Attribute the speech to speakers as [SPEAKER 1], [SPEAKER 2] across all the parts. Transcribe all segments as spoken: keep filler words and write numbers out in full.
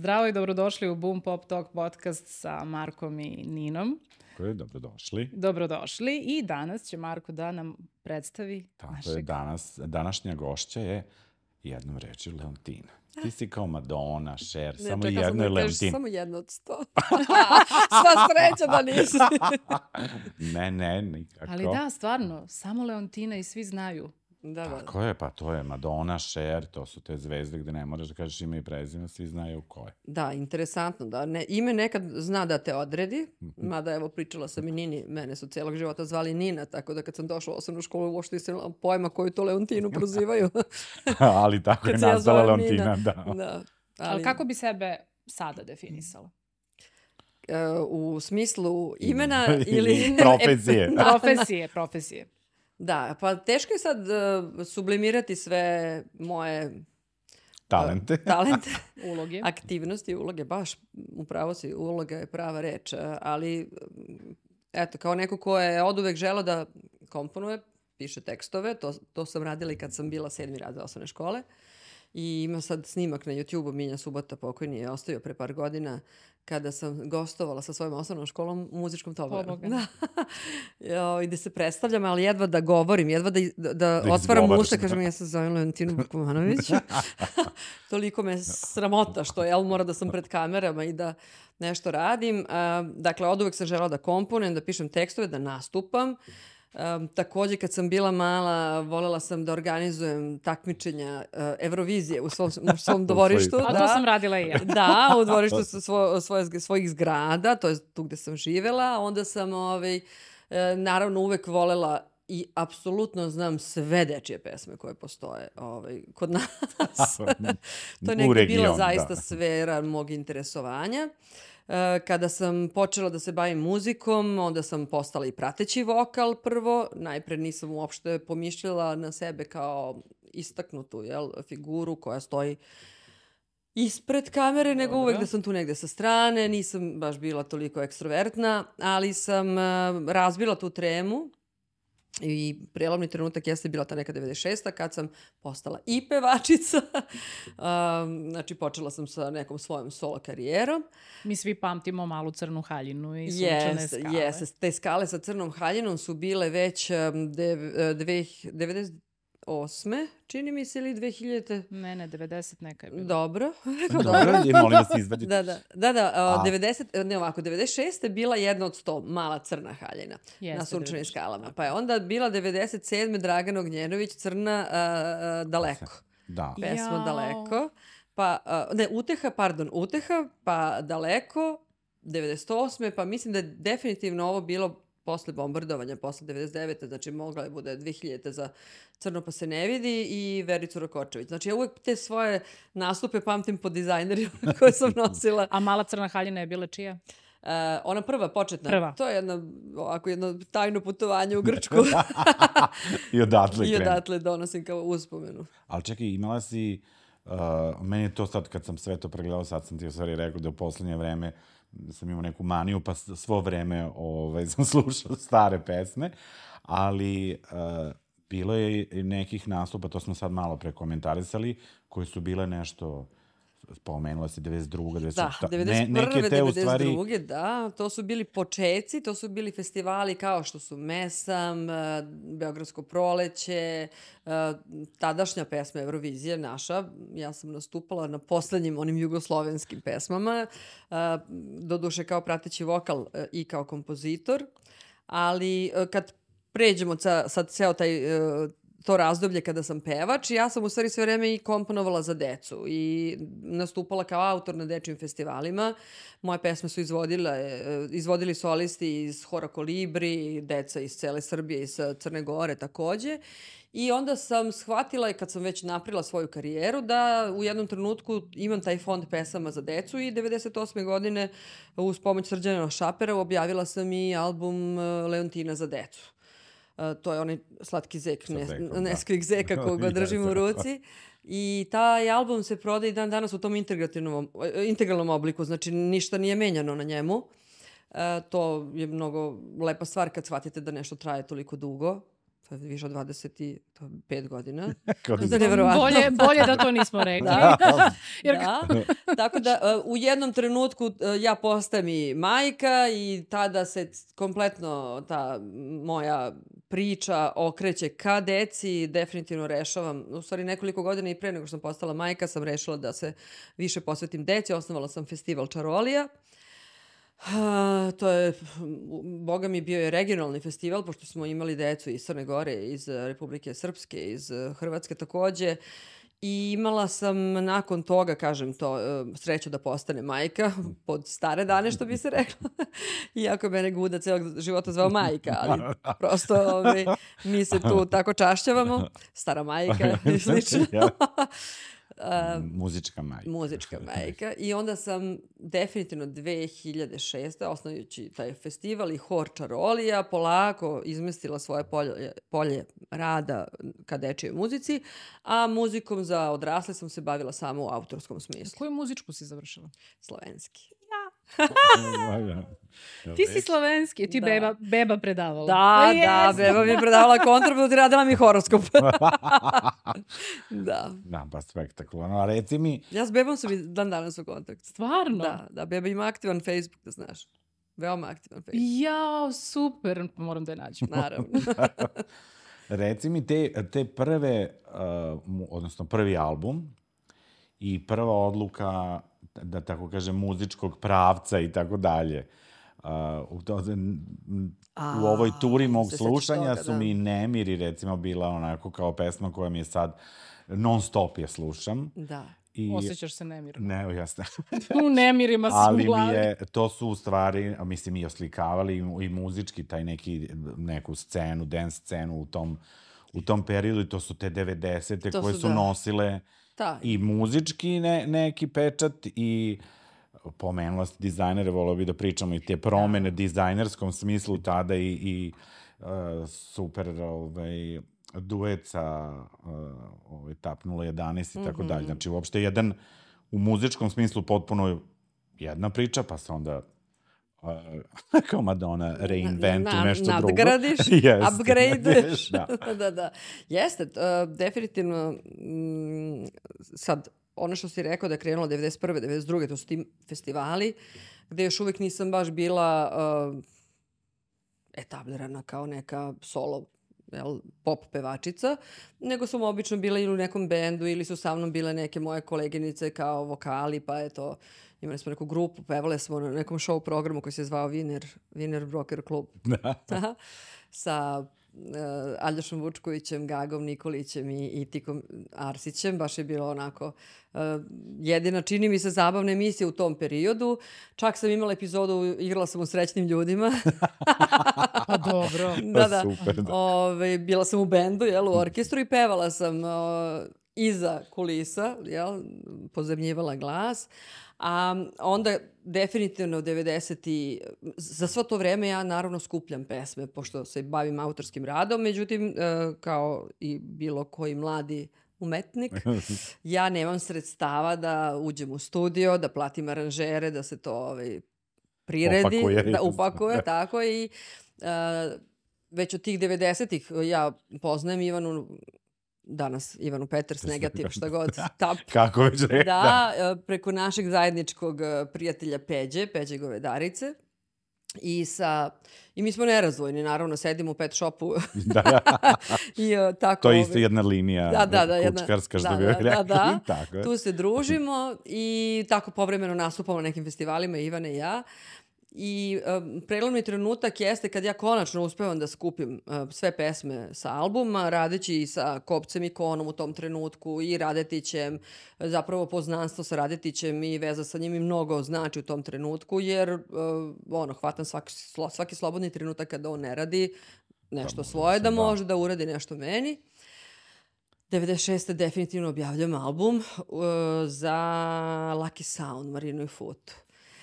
[SPEAKER 1] Zdravo i dobrodošli u Boom Pop Talk podcast sa Markom i Ninom.
[SPEAKER 2] Koji, dobrodošli.
[SPEAKER 1] Dobrodošli i danas će Marko da nam predstavi
[SPEAKER 2] Tako
[SPEAKER 1] našeg...
[SPEAKER 2] je, danas, današnja gošća je jednom reči Leontina. Ti si kao Madonna, Cher, ne, samo jedno je Leontina.
[SPEAKER 3] Samo jedno od sto. Sva sreća da nisi.
[SPEAKER 2] ne, ne, nikako.
[SPEAKER 1] Ali da, stvarno, samo Leontina i svi znaju.
[SPEAKER 3] Da,
[SPEAKER 2] Tako
[SPEAKER 3] da.
[SPEAKER 2] je, pa to je Madonna, Cher, to su te zvezde gde ne moraš da kažeš ime i prezime, svi znaju ko je.
[SPEAKER 3] Da, interesantno. Da. Ne, ime nekad zna da te odredi, mada evo pričala sam i Nini, mene su cijelog života zvali Nina, tako da kad sam došla u osnovnu školu uopšte nisam imala pojma koju to Leontinu prozivaju.
[SPEAKER 2] Ali tako je nastala Leontina, da.
[SPEAKER 3] da. Ali,
[SPEAKER 1] Ali kako bi sebe sada definisala?
[SPEAKER 3] U smislu imena ili...
[SPEAKER 2] Profesije.
[SPEAKER 1] Profesije, profesije.
[SPEAKER 3] Da, pa teško je sad uh, sublimirati sve moje
[SPEAKER 2] Talente.
[SPEAKER 3] Uh, talente,
[SPEAKER 1] uloge,
[SPEAKER 3] aktivnosti, uloge, baš upravo si, uloga je prava reč, ali eto, kao neko ko je oduvek želeo da komponuje, piše tekstove, to, to sam radila i kad sam bila sedmi razred osnovne škole i ima sad snimak na YouTube-u, Minja Subota pokojni je ostavio pre par godina kada sam gostovala sa svojom osnovnom školom u muzičkom tobogaru. I da se predstavljam, ali jedva da govorim, jedva da, da, da otvaram usta, kažem ja se zovem Leontinu Bukovanović. Toliko me sramota što jel, mora da sam pred kamerama i da nešto radim. Dakle, od uvek sam želela da komponujem, da pišem tekstove, da nastupam. Um, također kad sam bila mala voljela sam da organizujem takmičenja uh, Eurovizije u svom, u svom dvorištu.
[SPEAKER 1] A
[SPEAKER 3] da.
[SPEAKER 1] to sam radila i ja.
[SPEAKER 3] Da, u dvorištu svo, svoje, svojih zgrada, to je tu gde sam živela. Onda sam ovaj, uh, naravno uvek voljela i apsolutno znam sve dečije pesme koje postoje ovaj, kod nas. To je nekako bila zaista da. Sfera mog interesovanja. Kada sam počela da se bavim muzikom, onda sam postala i prateći vokal prvo. Najpre nisam uopšte pomišljala na sebe kao istaknutu jel, figuru koja stoji ispred kamere, nego uvek da sam tu negde sa strane. Nisam baš bila toliko ekstrovertna, ali sam razbila tu tremu. I prelomni trenutak jeste bila ta neka devedeset šesta kad sam postala i pevačica. um, znači, počela sam sa nekom svojom solo karijerom.
[SPEAKER 1] Mi svi pamtimo Malu crnu haljinu i sunčane
[SPEAKER 3] yes,
[SPEAKER 1] skale.
[SPEAKER 3] Yes, te skale sa crnom haljinom su bile već um, devedeset osme čini mi se, ili dve hiljadite.
[SPEAKER 1] Ne, ne, devedeset neka je bilo.
[SPEAKER 3] Dobro.
[SPEAKER 2] Dobro, je, molim vas izvaditi.
[SPEAKER 3] Da, da, da, da uh, devedeset, ne ovako, devedeset šeste je bila jedna od sto, Mala crna haljina. Jeste, na sunčanim skalama. Pa je onda bila devedeset sedme Dragan Ognjenović, Crna uh, uh, daleko.
[SPEAKER 2] Da.
[SPEAKER 3] Pesma
[SPEAKER 1] Jao.
[SPEAKER 3] Daleko. Pa, uh, ne, Uteha, pardon, Uteha, pa Daleko, devedeset osme pa mislim da je definitivno ovo bilo posle bombardovanja, posle devedeset devete znači mogla je bude dve hiljadite za Crno pa se ne vidi i Vericu Rakočević. Znači ja uvek te svoje nastupe pamtim po dizajnerima koje sam nosila.
[SPEAKER 1] A Mala crna haljina je bila čija?
[SPEAKER 3] Uh, ona prva, početna.
[SPEAKER 1] Prva.
[SPEAKER 3] To je jedno, ovako, jedno tajno putovanje u Grčku.
[SPEAKER 2] I odatle
[SPEAKER 3] I odatle donosim kao uspomenu.
[SPEAKER 2] Ali čekaj, imala si, uh, meni je to sad kad sam sve to pregledao, sad sam ti u stvari rekao da u poslednje vreme sam imao neku maniju, pa svo vreme ovaj, sam slušao stare pesme, ali uh, bilo je nekih nastupa, to smo sad malo prekomentarisali, koji su bile nešto, spomenula si devedeset druga devedeset
[SPEAKER 3] Da, devedeset prve devedeset druge da, to su bili počeci, to su bili festivali kao što su Mesam, Beogradsko proleće, tadašnja pesma Eurovizije naša, ja sam nastupala na poslednjim onim jugoslovenskim pesmama, doduše kao prateći vokal i kao kompozitor, ali kad pređemo ca, sad ceo taj to razdoblje kada sam pevač, ja sam u stvari sve vreme i komponovala za decu i nastupala kao autor na dečjim festivalima. Moje pesme su izvodile, izvodili solisti iz Hora Kolibri, deca iz cele Srbije, iz Crne Gore takođe. I onda sam shvatila i kad sam već napravila svoju karijeru da u jednom trenutku imam taj fond pesama za decu i devedeset osme godine uz pomoć Srđana Šapera objavila sam i album Leontina za decu. Uh, to je onaj slatki zek, ne, neskvik zeka koga držim u ruci. I taj album se proda i dan danas u tom integralnom obliku, znači ništa nije menjano na njemu. Uh, to je mnogo lepa stvar kad shvatite da nešto traje toliko dugo. to je više od dvadeset pet godina.
[SPEAKER 1] bolje, bolje da to nismo rekli.
[SPEAKER 3] Da, Jer... da. Tako da u jednom trenutku ja postajem i majka i tada se kompletno ta moja priča okreće ka deci, definitivno rešavam, u stvari nekoliko godina i pre nego što sam postala majka sam rešila da se više posvetim deci, osnovala sam festival Čarolija. Uh, to je, boga mi, bio je regionalni festival, pošto smo imali decu iz Crne Gore, iz Republike Srpske, iz Hrvatske takođe. I imala sam nakon toga, kažem to, sreću da postane majka, pod stare dane što bi se rekla. Iako je mene Guda celog života zvao majka, ali prosto ovaj, mi se tu tako čašćavamo. Stara majka i slično.
[SPEAKER 2] Uh, muzička majka.
[SPEAKER 3] Muzička majka. I onda sam definitivno dve hiljade šeste. osnovujući taj festival i hor Čarolija, polako izmestila svoje polje, polje rada ka dečijoj muzici, a muzikom za odrasle sam se bavila samo u autorskom smislu.
[SPEAKER 1] Koju muzičku si završila?
[SPEAKER 3] Slovenski.
[SPEAKER 1] Ti si slovenski, ti da. beba, beba predavala.
[SPEAKER 3] Da, yes. da, beba mi je predavala kontraput i radila mi horoskop. da.
[SPEAKER 2] Da, pa spektakularno. A reci mi...
[SPEAKER 3] Ja s bebom sam i dan danas u kontaktu.
[SPEAKER 1] Stvarno?
[SPEAKER 3] Da, da, beba ima aktivan Facebook, da znaš. Veoma aktivan Facebook.
[SPEAKER 1] Jao, super, moram da je nađem.
[SPEAKER 3] Naravno.
[SPEAKER 2] Reci mi te, te prve, uh, odnosno prvi album i prva odluka, da tako kažem, muzičkog pravca i tako dalje. U, to, u ovoj turi mog slušanja toga, su da. mi Nemiri, recimo, bila onako kao pesma koja mi je sad non stop je slušam.
[SPEAKER 3] Da.
[SPEAKER 1] I, osjećaš se nemirom.
[SPEAKER 2] Ne, jasno.
[SPEAKER 1] U nemirima su
[SPEAKER 2] ali mi je, to su u stvari, mislim, i oslikavali i, i muzički taj neki, neku scenu, dance scenu u tom, u tom periodu i to su te devedesete koje su, su da. nosile da. i muzički ne, neki pečat i pomenula ste dizajnere, volio bi da pričamo i te promene da. dizajnerskom smislu tada i, i uh, super ovaj, duet sa uh, ovaj, Tap nula jedanaest i tako dalje. Znači, uopšte jedan u muzičkom smislu potpuno jedna priča, pa se onda uh, kao Madonna reinventu na, nešto drugo.
[SPEAKER 3] Nadgradiš, upgradeuješ. da. da, da. Jeste, uh, definitivno mm, sad ono što si rekao da je krenulo devedeset prve, devedeset druge, to su ti festivali, gde još uvijek nisam baš bila uh, etablirana kao neka solo jel, pop pevačica, nego sam obično bila ili u nekom bendu ili su sa mnom bile neke moje koleginice kao vokali, pa eto, imali smo neku grupu, pevale smo na nekom show programu koji se zvao Wiener, Wiener Broker Club. Da. Sa Uh, Aljošom Vučkovićem, Gagom Nikolićem i, i Tikom Arsićem. Baš je bilo onako uh, jedina, čini mi se, zabavna emisija u tom periodu. Čak sam imala epizodu, igrala sam u Srećnim ljudima.
[SPEAKER 1] Pa dobro.
[SPEAKER 3] da, da.
[SPEAKER 2] Super, da.
[SPEAKER 3] Ove, bila sam u bendu, jel, u orkestru i pevala sam uh, iza kulisa, jel, pozemljivala glas. A onda definitivno devedeset za svo to vreme ja naravno skupljam pesme, pošto se bavim autorskim radom, međutim, kao i bilo koji mladi umetnik, ja nemam sredstava da uđem u studio, da platim aranžere, da se to ovaj, priredi,
[SPEAKER 2] upakuje,
[SPEAKER 3] da upakuje, tako i uh, već od tih devedesetih ja poznajem Ivanu danas Ivanu Peters, negativ, šta god. Tap.
[SPEAKER 2] Kako već rekao.
[SPEAKER 3] Da, preko našeg zajedničkog prijatelja Peđe, Peđe Govedarice. I, sa, I mi smo nerazvojni, naravno, sedimo u pet shopu.
[SPEAKER 2] Da.
[SPEAKER 3] I, tako,
[SPEAKER 2] to je isto jedna linija
[SPEAKER 3] da, da, da,
[SPEAKER 2] kučkarska, što
[SPEAKER 3] da,
[SPEAKER 2] bi
[SPEAKER 3] da,
[SPEAKER 2] rekli.
[SPEAKER 3] Da, da.
[SPEAKER 2] Tako.
[SPEAKER 3] Tu se družimo i tako povremeno nastupamo na nekim festivalima, Ivane i ja. I um, prelomni trenutak jeste kad ja konačno uspevam da skupim uh, sve pesme sa albuma, radeći i sa Kopcem i Konom u tom trenutku i Radetićem, zapravo poznanstvo sa Radetićem i veza sa njim i mnogo znači u tom trenutku, jer uh, ono, hvatam svaki, svaki slobodni trenutak kada on ne radi nešto svoje, da može da uradi nešto meni. devedeset šeste definitivno objavljam album uh, za Lucky Sound, Marinu i Futu.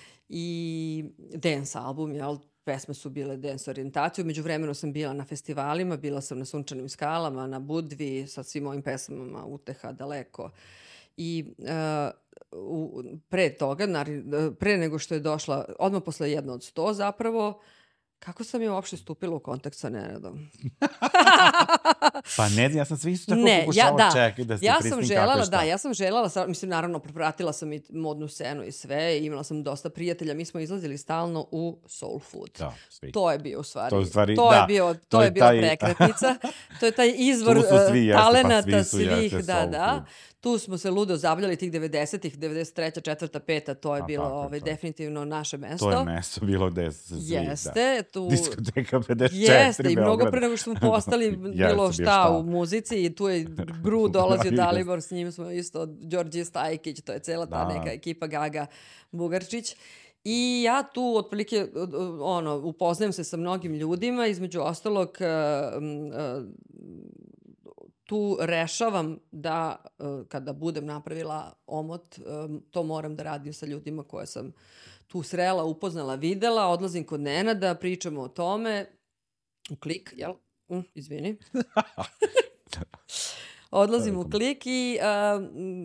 [SPEAKER 3] I dance album, jel, pesme su bile dance orijentaciju. Među vremenu sam bila na festivalima, bila sam na Sunčanim skalama, na Budvi, sa svim ovim pesmama, Uteha, Daleko. I uh, u, pre toga, pre nego što je došla, odmah posle jedno od sto zapravo, Kako sam je uopšte stupila u kontakt sa Nenadom?
[SPEAKER 2] Pa ne znam, ja sam sve isto tako
[SPEAKER 3] ne,
[SPEAKER 2] pokušala
[SPEAKER 3] ja, da.
[SPEAKER 2] čekati da se
[SPEAKER 3] ja
[SPEAKER 2] pristim
[SPEAKER 3] sam želala,
[SPEAKER 2] kako šta.
[SPEAKER 3] Da, ja sam želala, mislim, naravno, propratila sam i modnu scenu i sve, i imala sam dosta prijatelja, mi smo izlazili stalno u Soul Food.
[SPEAKER 2] Da, svi.
[SPEAKER 3] To je bio u stvari,
[SPEAKER 2] to, u stvari,
[SPEAKER 3] to
[SPEAKER 2] da,
[SPEAKER 3] je bio, to,
[SPEAKER 2] to
[SPEAKER 3] je
[SPEAKER 2] je
[SPEAKER 3] bila
[SPEAKER 2] taj...
[SPEAKER 3] prekretnica, to je taj izvor uh, talenata pa svi svih, da,
[SPEAKER 2] Soul
[SPEAKER 3] da.
[SPEAKER 2] Food.
[SPEAKER 3] Tu smo se ludo zabavljali tih devedesetih, devedeset treća, četvrta, peta, to je
[SPEAKER 2] A,
[SPEAKER 3] bilo
[SPEAKER 2] tako,
[SPEAKER 3] ovaj,
[SPEAKER 2] to.
[SPEAKER 3] definitivno naše mesto.
[SPEAKER 2] To je mesto bilo gde se svi,
[SPEAKER 3] Jeste,
[SPEAKER 2] da.
[SPEAKER 3] tu...
[SPEAKER 2] Diskoteka pedeset četiri
[SPEAKER 3] Jeste, i mnogo pre nego što smo postali bilo šta, šta u muzici, i tu je Gru dolazio, Dalibor, s njim smo isto, Đorđe Stajkić, to je cela ta
[SPEAKER 2] da. neka
[SPEAKER 3] ekipa, Gaga Bugarčić. I ja tu otprilike ono, upoznajem se sa mnogim ljudima, između ostalog uh, uh, tu rešavam da uh, kada budem napravila omot, um, to moram da radim sa ljudima koje sam tu srela, upoznala, videla, odlazim kod Nenada, pričamo o tome, u Klik, jel? Uh, izvini. Odlazim u Klik i uh,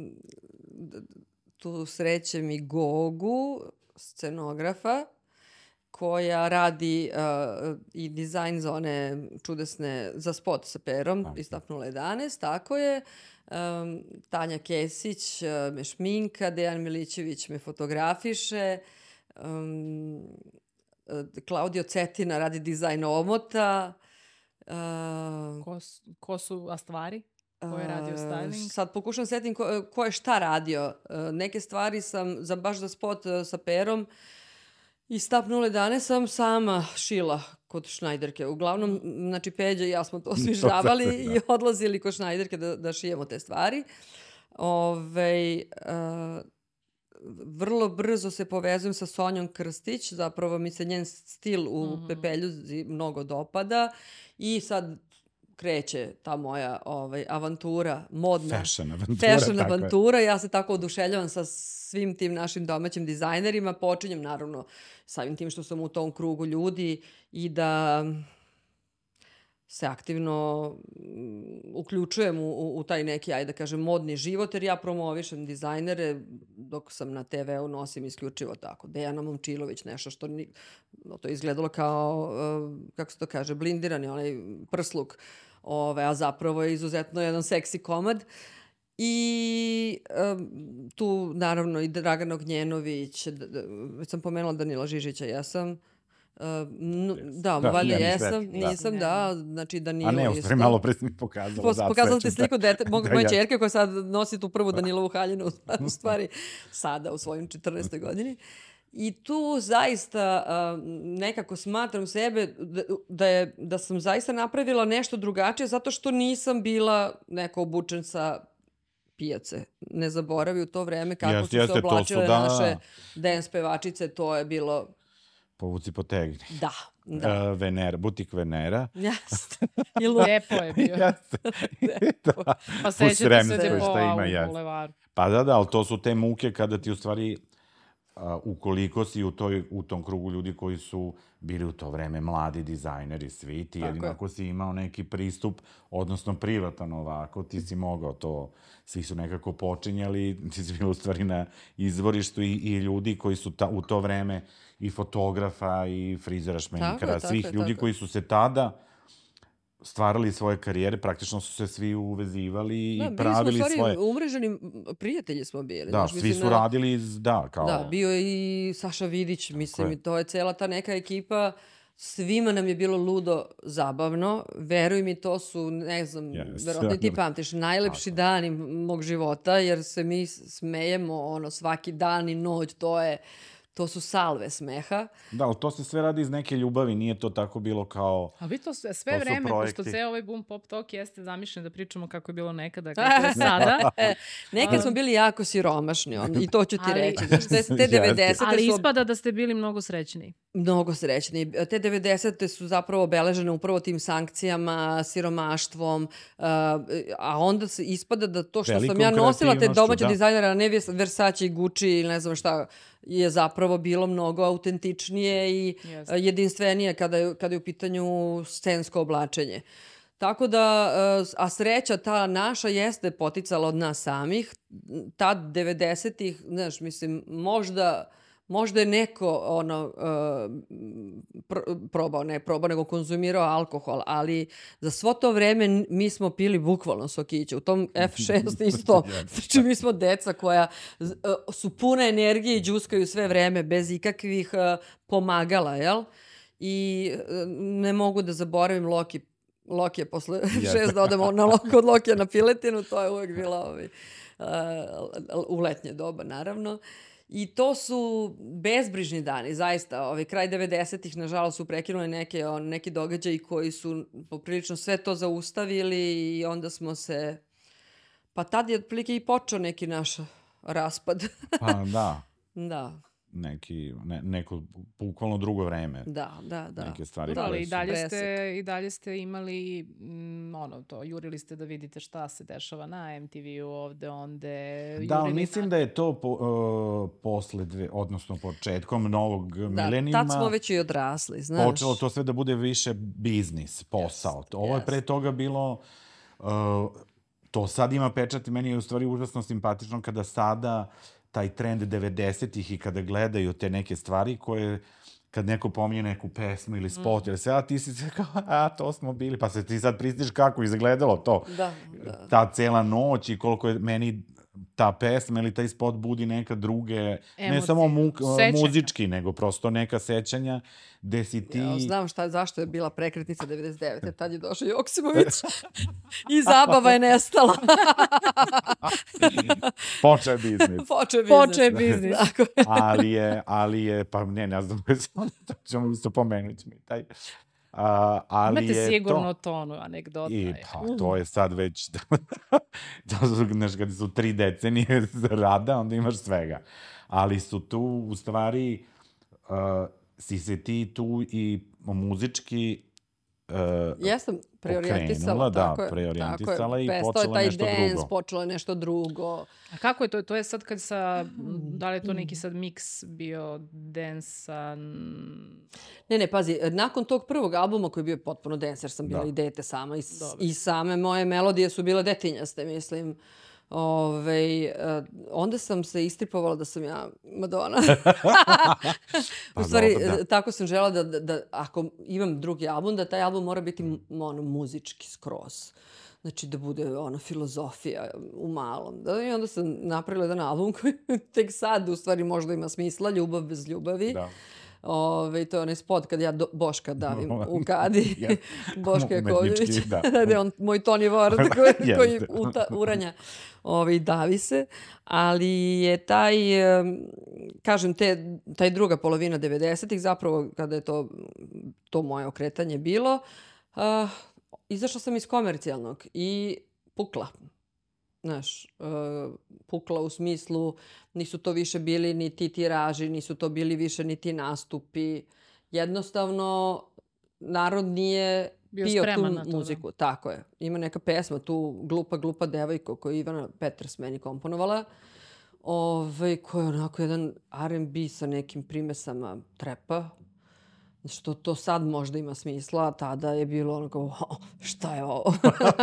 [SPEAKER 3] tu srećem i Gogu, scenografa, koja radi uh, i dizajn za one čudesne, za spot sa perom, iz T A F nula jedanaest, tako je. Um, Tanja Kesić uh, me šminka, Dejan Milićević me fotografiše, um, uh, Klaudio Cetina radi dizajn omota. Uh,
[SPEAKER 1] ko, ko su a stvari? Ko je radio styling?
[SPEAKER 3] Uh, sad pokušam setim ko, ko je šta radio. Uh, neke stvari sam, za, baš za spot uh, sa perom, iz T A F nula jedanaest sam sama šila kod Šnajderke. Uglavnom, znači Peđa i ja smo to svi žabali i odlazili kod Šnajderke da, da šijemo te stvari. Ove, uh, vrlo brzo se povezujem sa Sonjom Krstić, zapravo mi se njen stil u mm-hmm. Pepeljuzi mnogo dopada i sad kreće ta moja ovaj, avantura, modna.
[SPEAKER 2] Fashion avantura.
[SPEAKER 3] Fashion avantura. Ja se tako oduševljavam sa svim tim našim domaćim dizajnerima. Počinjem naravno samim tim što sam u tom krugu ljudi i da se aktivno uključujem u, u, u taj neki, ajde da kažem, modni život, jer ja promovišem dizajnere, dok sam na te veu nosim isključivo tako. Dejana Momčilović, nešto što ni, to je izgledalo kao, kako se to kaže, blindirani, onaj prsluk, ove, a zapravo je izuzetno jedan seksi komad. I um, tu naravno i Dragana Ognjenović, već sam pomenula Danila Žižića, ja sam... Uh, no, yes. Da, da valjda jesam, da. nisam, da, znači Danilo...
[SPEAKER 2] A ne, u stvari malo pre si mi pokazala.
[SPEAKER 3] Pos, da, pokazala ti sliku dete, mog, da, moje čerke koja sad nosi tu prvu Danilovu haljinu, u stvari sada u svojim četrnaestoj godini. I tu zaista uh, nekako smatram sebe da, da, je, da sam zaista napravila nešto drugačije zato što nisam bila neko obučen sa pijace. Ne zaboravi u to vreme kako jest, su jeste, se oblačile su, da, naše dance pevačice, to je bilo...
[SPEAKER 2] Povuci potegni.
[SPEAKER 3] Da, da.
[SPEAKER 2] Uh, Venera, butik Venera.
[SPEAKER 3] Jeste.
[SPEAKER 1] I lepo je bio.
[SPEAKER 2] Jeste.
[SPEAKER 1] Da. Pa sećate se Depoa u Bulevaru.
[SPEAKER 2] Pa da, da, ali to su te muke kada ti u stvari, uh, ukoliko si u, toj, u tom krugu ljudi koji su bili u to vreme mladi dizajneri, svi, ti jedino ako si imao neki pristup, odnosno privatan ovako, ti si mogao to, svi su nekako počinjali, ti si bilo u stvari na izvorištu i, i ljudi koji su ta, u to vreme i fotografa i frizera, šmenkara, svih tako, ljudi tako. Koji su se tada stvarali svoje karijere, praktično su se svi uvezivali da, i pravili
[SPEAKER 3] smo,
[SPEAKER 2] svoje...
[SPEAKER 3] Da, bili smo umreženi prijatelji smo bili.
[SPEAKER 2] Da,
[SPEAKER 3] znaš,
[SPEAKER 2] svi
[SPEAKER 3] mislim,
[SPEAKER 2] su radili iz... Da, kao...
[SPEAKER 3] Da, bio je i Saša Vidić, mislim, je. I to je cela ta neka ekipa. Svima nam je bilo ludo zabavno. Veruj mi, to su, ne znam, yes. verovatno ti pamtiš, najlepši tako. Dani mog života, jer se mi smejemo ono, svaki dan i noć, to je... To su salve smeha.
[SPEAKER 2] Da, ali to se sve radi iz neke ljubavi, nije to tako bilo kao...
[SPEAKER 1] A vi to sve, sve to vreme, pošto ceo ovaj Boom Pop Talk jeste zamišljen da pričamo kako je bilo nekada, kako je sada.
[SPEAKER 3] Nekad smo bili jako siromašni, on, i to ću ti ali, reći. Znaš, te devedesete
[SPEAKER 1] ali
[SPEAKER 3] su...
[SPEAKER 1] ispada da ste bili mnogo srećni.
[SPEAKER 3] Mnogo srećni. Te devedesete su zapravo obeležene upravo tim sankcijama, siromaštvom, uh, a onda se ispada da to što sam ja nosila te domaće da. Dizajnera, a ne Versace, Gucci ili ne znam šta, je zapravo bilo mnogo autentičnije i yes. jedinstvenije kada je, kada je u pitanju scensko oblačenje. Tako da, a sreća ta naša jeste poticala od nas samih. Tad devedesetih, znaš, mislim, možda, možda je neko ono, uh, pr- probao, ne probao, nego konzumirao alkohol, ali za svo to vreme mi smo pili bukvalno sokiće. U tom F šest isto, znači mi smo deca koja uh, su pune energije i džuskaju sve vreme bez ikakvih uh, pomagala, jel? I uh, ne mogu da zaboravim Loki Lokije posle yes. šest da odemo na, kod Lokija na piletinu, to je uvek bilo ovaj, uh, u letnje doba, naravno. I to su bezbrižni dani, zaista. Ovaj, kraj devedesetih, nažalost, su prekinuli neke, on, neki događaji koji su poprilično sve to zaustavili i onda smo se... Pa tad je otprilike i počeo neki naš raspad.
[SPEAKER 2] Pa da.
[SPEAKER 3] Da.
[SPEAKER 2] Neki, ne, neko bukvalno drugo vreme.
[SPEAKER 3] Da, da, da.
[SPEAKER 2] Neke stvari.
[SPEAKER 1] Da, ali i dalje,
[SPEAKER 3] presek.
[SPEAKER 1] ste, i dalje ste imali, mm, ono, to, jurili ste da vidite šta se dešava na M T V-u ovde, onde.
[SPEAKER 2] Da, ali mislim na... da je to po, uh, posle dve, odnosno početkom novog da, milenijuma.
[SPEAKER 3] Da, tad smo već i odrasli, znaš.
[SPEAKER 2] Počelo to sve da bude više biznis, posao. Yes, Ovo je yes. pre toga bilo... Uh, to sad ima pečat i meni je u stvari užasno simpatično kada sada taj trend devedesetih i kada gledaju te neke stvari koje, kad neko pominje neku pesmu ili spot, mm. ili sve, a ti si sve kao, a to smo bili, pa se ti sad pristiš kako izgledalo to.
[SPEAKER 3] Da, da.
[SPEAKER 2] Ta cela noć i koliko je meni ta pesma ili taj spot budi neka druge, emocije. Ne samo mu, muzički, nego prosto neka sećanja gde si ti...
[SPEAKER 3] Ja znam šta, zašto je bila prekretnica devedeset devete. Tad je došao Joksimović i zabava je nestala.
[SPEAKER 2] Počeo biznis.
[SPEAKER 3] Počeo biznis.
[SPEAKER 1] Počeo biznis.
[SPEAKER 2] ali, je, ali je, pa ne, ne znam, to ćemo isto pomenuti mi taj... Uh, ali
[SPEAKER 1] imate
[SPEAKER 2] je
[SPEAKER 1] sigurno
[SPEAKER 2] to...
[SPEAKER 1] tonu anegdota.
[SPEAKER 2] I pa, to je sad već... to su, znaš, kada su tri decenije rada, onda imaš svega. Ali su tu, u stvari, uh, si se ti tu i muzički uh,
[SPEAKER 3] Jesam preorijentisala,
[SPEAKER 2] da, preorijentisala i počela
[SPEAKER 3] taj
[SPEAKER 2] nešto
[SPEAKER 3] dance,
[SPEAKER 2] drugo.
[SPEAKER 3] Počelo je nešto drugo.
[SPEAKER 1] A kako je to? To je sad kad sa, da li je to neki sad miks bio dance-a?
[SPEAKER 3] Ne, ne, pazi, nakon tog prvog albuma koji je bio potpuno dance, jer sam bila da. i dete sama i, i same moje melodije su bile detinjaste, mislim. Ove, onda sam se istripovala da sam ja Madonna.
[SPEAKER 2] pa
[SPEAKER 3] u stvari,
[SPEAKER 2] dobro, da.
[SPEAKER 3] tako sam žela da, da, da ako imam drugi album, da taj album mora biti ono, muzički skroz. Znači da bude ono, filozofija u malom. Da, i onda sam napravila jedan album koji tek sad u stvari možda ima smisla, Ljubav bez ljubavi. Da. Ove, to je onaj spot kad ja do, Boška davim u kadi. Yeah. Boška Jakovljević. Da. da je on moj Tony Ward koji, koji uta, uranja ove, davi se. Ali je taj, kažem, te, taj druga polovina devedesetih, zapravo kada je to, to moje okretanje bilo, uh, izašla sam iz komercijalnog i pukla. Znaš, uh, pukla u smislu, nisu to više bili ni ti tiraži, nisu to bili više ni ti nastupi. Jednostavno, narod nije bio pio tu to, muziku. Da. Tako je. Ima neka pesma tu, Glupa, glupa devojko, koju Ivana Peters meni komponovala, Ove, koja je onako jedan R and B sa nekim primesama trepa. Što to sad možda ima smisla, a tada je bilo onako, oh, šta je ovo?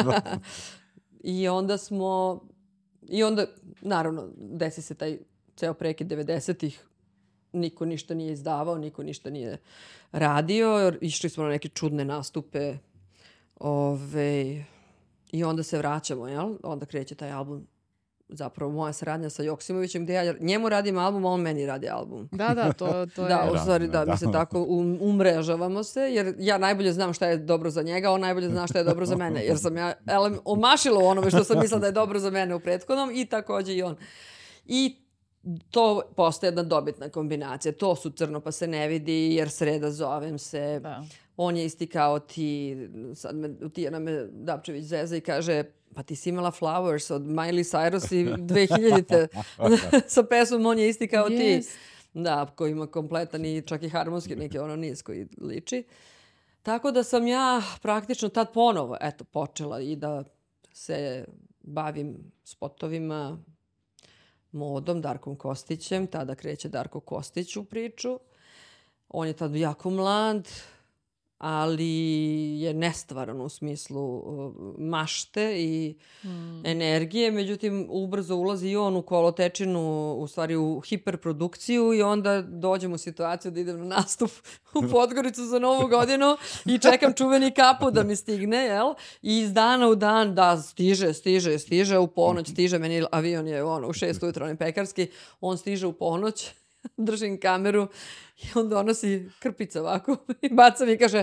[SPEAKER 3] I onda smo, i onda, naravno, desi se taj ceo prekid devedesetih, niko ništa nije izdavao, niko ništa nije radio, išli smo na neke čudne nastupe, ove, i onda se vraćamo, jel? Onda kreće taj album, zapravo moja saradnja sa Joksimovićem, gde ja njemu radim album, a on meni radi album.
[SPEAKER 1] Da, da, to, to je...
[SPEAKER 3] Da, u stvari, da, mi se tako um, umrežavamo se, jer ja najbolje znam šta je dobro za njega, on najbolje zna šta je dobro za mene, jer sam ja ele, omašila u onome što sam mislila da je dobro za mene u prethodnom i takođe i on. I to postaje jedna dobitna kombinacija. To su Crno pa se ne vidi, jer Sreda zovem se. Da. On je isti kao ti, sad me, Tijana me Dapčević zeza i kaže, pa ti si imala Flowers od Miley Cyrus i dve hiljadite sa pesmom, on je isti kao yes. ti. Da, koji ima kompletan i čak i harmonski neki ono niz koji liči. Tako da sam ja praktično tad ponovo eto, počela i da se bavim spotovima, modom, Darkom Kostićem. Tada kreće Darko Kostić u priču. On je tad jako mlad. ali je nestvaran u smislu uh, mašte i mm. energije. Međutim, ubrzo ulazi i on u kolotečinu, u stvari u hiperprodukciju i onda dođem u situaciju da idem na nastup u Podgoricu za Novu godinu i čekam čuveni kapu da mi stigne, jel? I iz dana u dan, da, stiže, stiže, stiže, u ponoć stiže, meni avion je ono, u šest ujutro, on je pekarski, on stiže u ponoć, držim kameru i on donosi krpice ovako i baca mi i kaže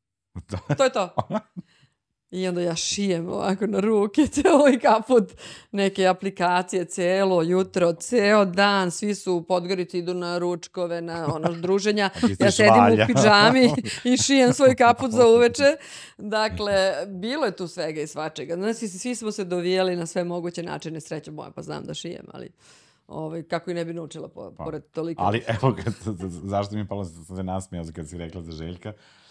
[SPEAKER 3] to je to. I onda ja šijem ovako na ruke celo i kaput neke aplikacije celo jutro, ceo dan, svi su u Podgorici, idu na ručkove, na ono druženja. Ja sedim u pidžami i šijem svoj kaput za uveče. Dakle, bilo je tu svega i svačega. Znači, svi smo se dovijali na sve moguće načine, sreća moja, pa znam da šijem, ali ovaj, kako i ne bi naučila po, pa, pored toliko.
[SPEAKER 2] Ali evo, kad, zašto mi je palo sam se nasmijao kad si rekla za Željka,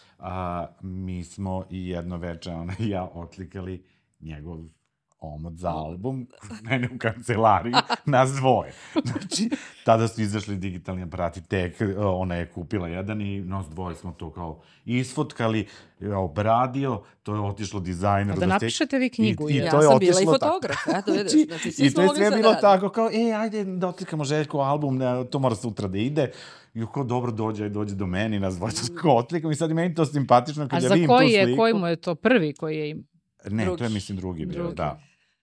[SPEAKER 2] a, mi smo i jedno veče, ona i ja, otlikali njegov omot za album, mene u kancelariju, nas dvoje. Znači, tada su izašli digitalni aparati, tek ona je kupila jedan i nas dvoje smo to kao isfotkali, obradio, to je otišlo dizajneru.
[SPEAKER 1] A da napišete vi knjigu.
[SPEAKER 2] I, i
[SPEAKER 3] ja
[SPEAKER 2] to je
[SPEAKER 3] sam bila i
[SPEAKER 2] tako.
[SPEAKER 3] fotograf, eto vidiš. Znači, svi
[SPEAKER 2] i to je sve bilo
[SPEAKER 3] radi.
[SPEAKER 2] tako, kao, e, ajde da otlikamo Željko album, to mora sutra da ide. I ko dobro dođe, dođe do meni, nas dvoje to otlikam i sad i meni to simpatično kad ja vidim tu sliku.
[SPEAKER 1] A za koji je, koji mu je to prvi koji je im?
[SPEAKER 2] Ne,
[SPEAKER 3] drugi.
[SPEAKER 2] to je mislim drugi bio,
[SPEAKER 1] drugi.
[SPEAKER 2] da.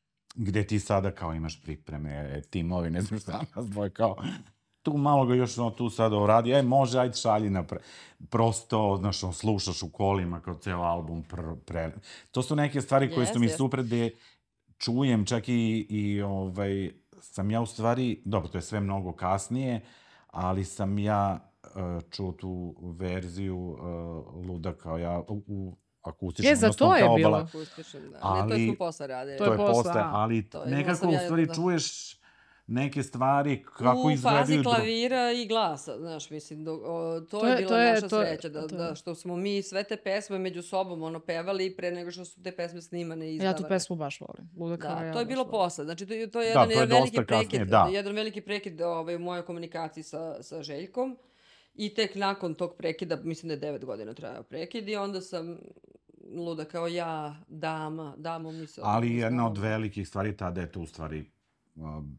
[SPEAKER 2] Gde ti sada kao imaš pripreme, timovi, ne znam šta, nas dvoje kao, tu malo ga još no, tu sada uradi, aj može, ajde šalji na pre... prosto, znaš, slušaš u kolima kao ceo album pr, pre... To su neke stvari koje
[SPEAKER 3] Yes,
[SPEAKER 2] su mi
[SPEAKER 3] yes.
[SPEAKER 2] super gde čujem, čak i, i ovaj, sam ja u stvari, dobro, to je sve mnogo kasnije, ali sam ja uh, čuo tu verziju uh, Luda kao ja u, u akustičnom.
[SPEAKER 1] Je, za to je bilo.
[SPEAKER 3] Akustičan, da.
[SPEAKER 2] Ali,
[SPEAKER 3] ne, to smo posle radili.
[SPEAKER 2] To je
[SPEAKER 1] posle,
[SPEAKER 2] posle,
[SPEAKER 1] a.
[SPEAKER 2] ali
[SPEAKER 3] To je,
[SPEAKER 2] nekako
[SPEAKER 3] ja
[SPEAKER 2] u stvari
[SPEAKER 3] da.
[SPEAKER 2] čuješ neke stvari kako
[SPEAKER 3] u
[SPEAKER 2] izgledaju.
[SPEAKER 3] fazi
[SPEAKER 2] dru-
[SPEAKER 3] klavira i glasa, znaš, mislim, do, o, to,
[SPEAKER 1] To
[SPEAKER 3] je
[SPEAKER 1] je-
[SPEAKER 3] bila
[SPEAKER 1] to je-
[SPEAKER 3] naša
[SPEAKER 1] to je-
[SPEAKER 3] sreća, da,
[SPEAKER 1] to je.
[SPEAKER 3] da, što smo mi sve te pesme među sobom ono pevali pre nego što su te pesme snimane i
[SPEAKER 1] Ja
[SPEAKER 3] izdavane.
[SPEAKER 1] tu pesmu baš volim. Luda kao
[SPEAKER 3] Da,
[SPEAKER 1] ja
[SPEAKER 3] to je
[SPEAKER 1] baš
[SPEAKER 3] bilo
[SPEAKER 1] volim.
[SPEAKER 3] posle. Znači, to, je- to je
[SPEAKER 2] Da,
[SPEAKER 3] jedan,
[SPEAKER 2] to je
[SPEAKER 3] jedan veliki
[SPEAKER 2] dosta kasnije,
[SPEAKER 3] prekid,
[SPEAKER 2] da.
[SPEAKER 3] jedan veliki prekid ovaj, u mojoj komunikaciji sa, sa Željkom. I tek nakon tog prekida, mislim da je devet godina trajao prekid i onda sam Luda kao ja, dama, damo mi se...
[SPEAKER 2] Ali jedna od velikih stvari tada je to u stvari um,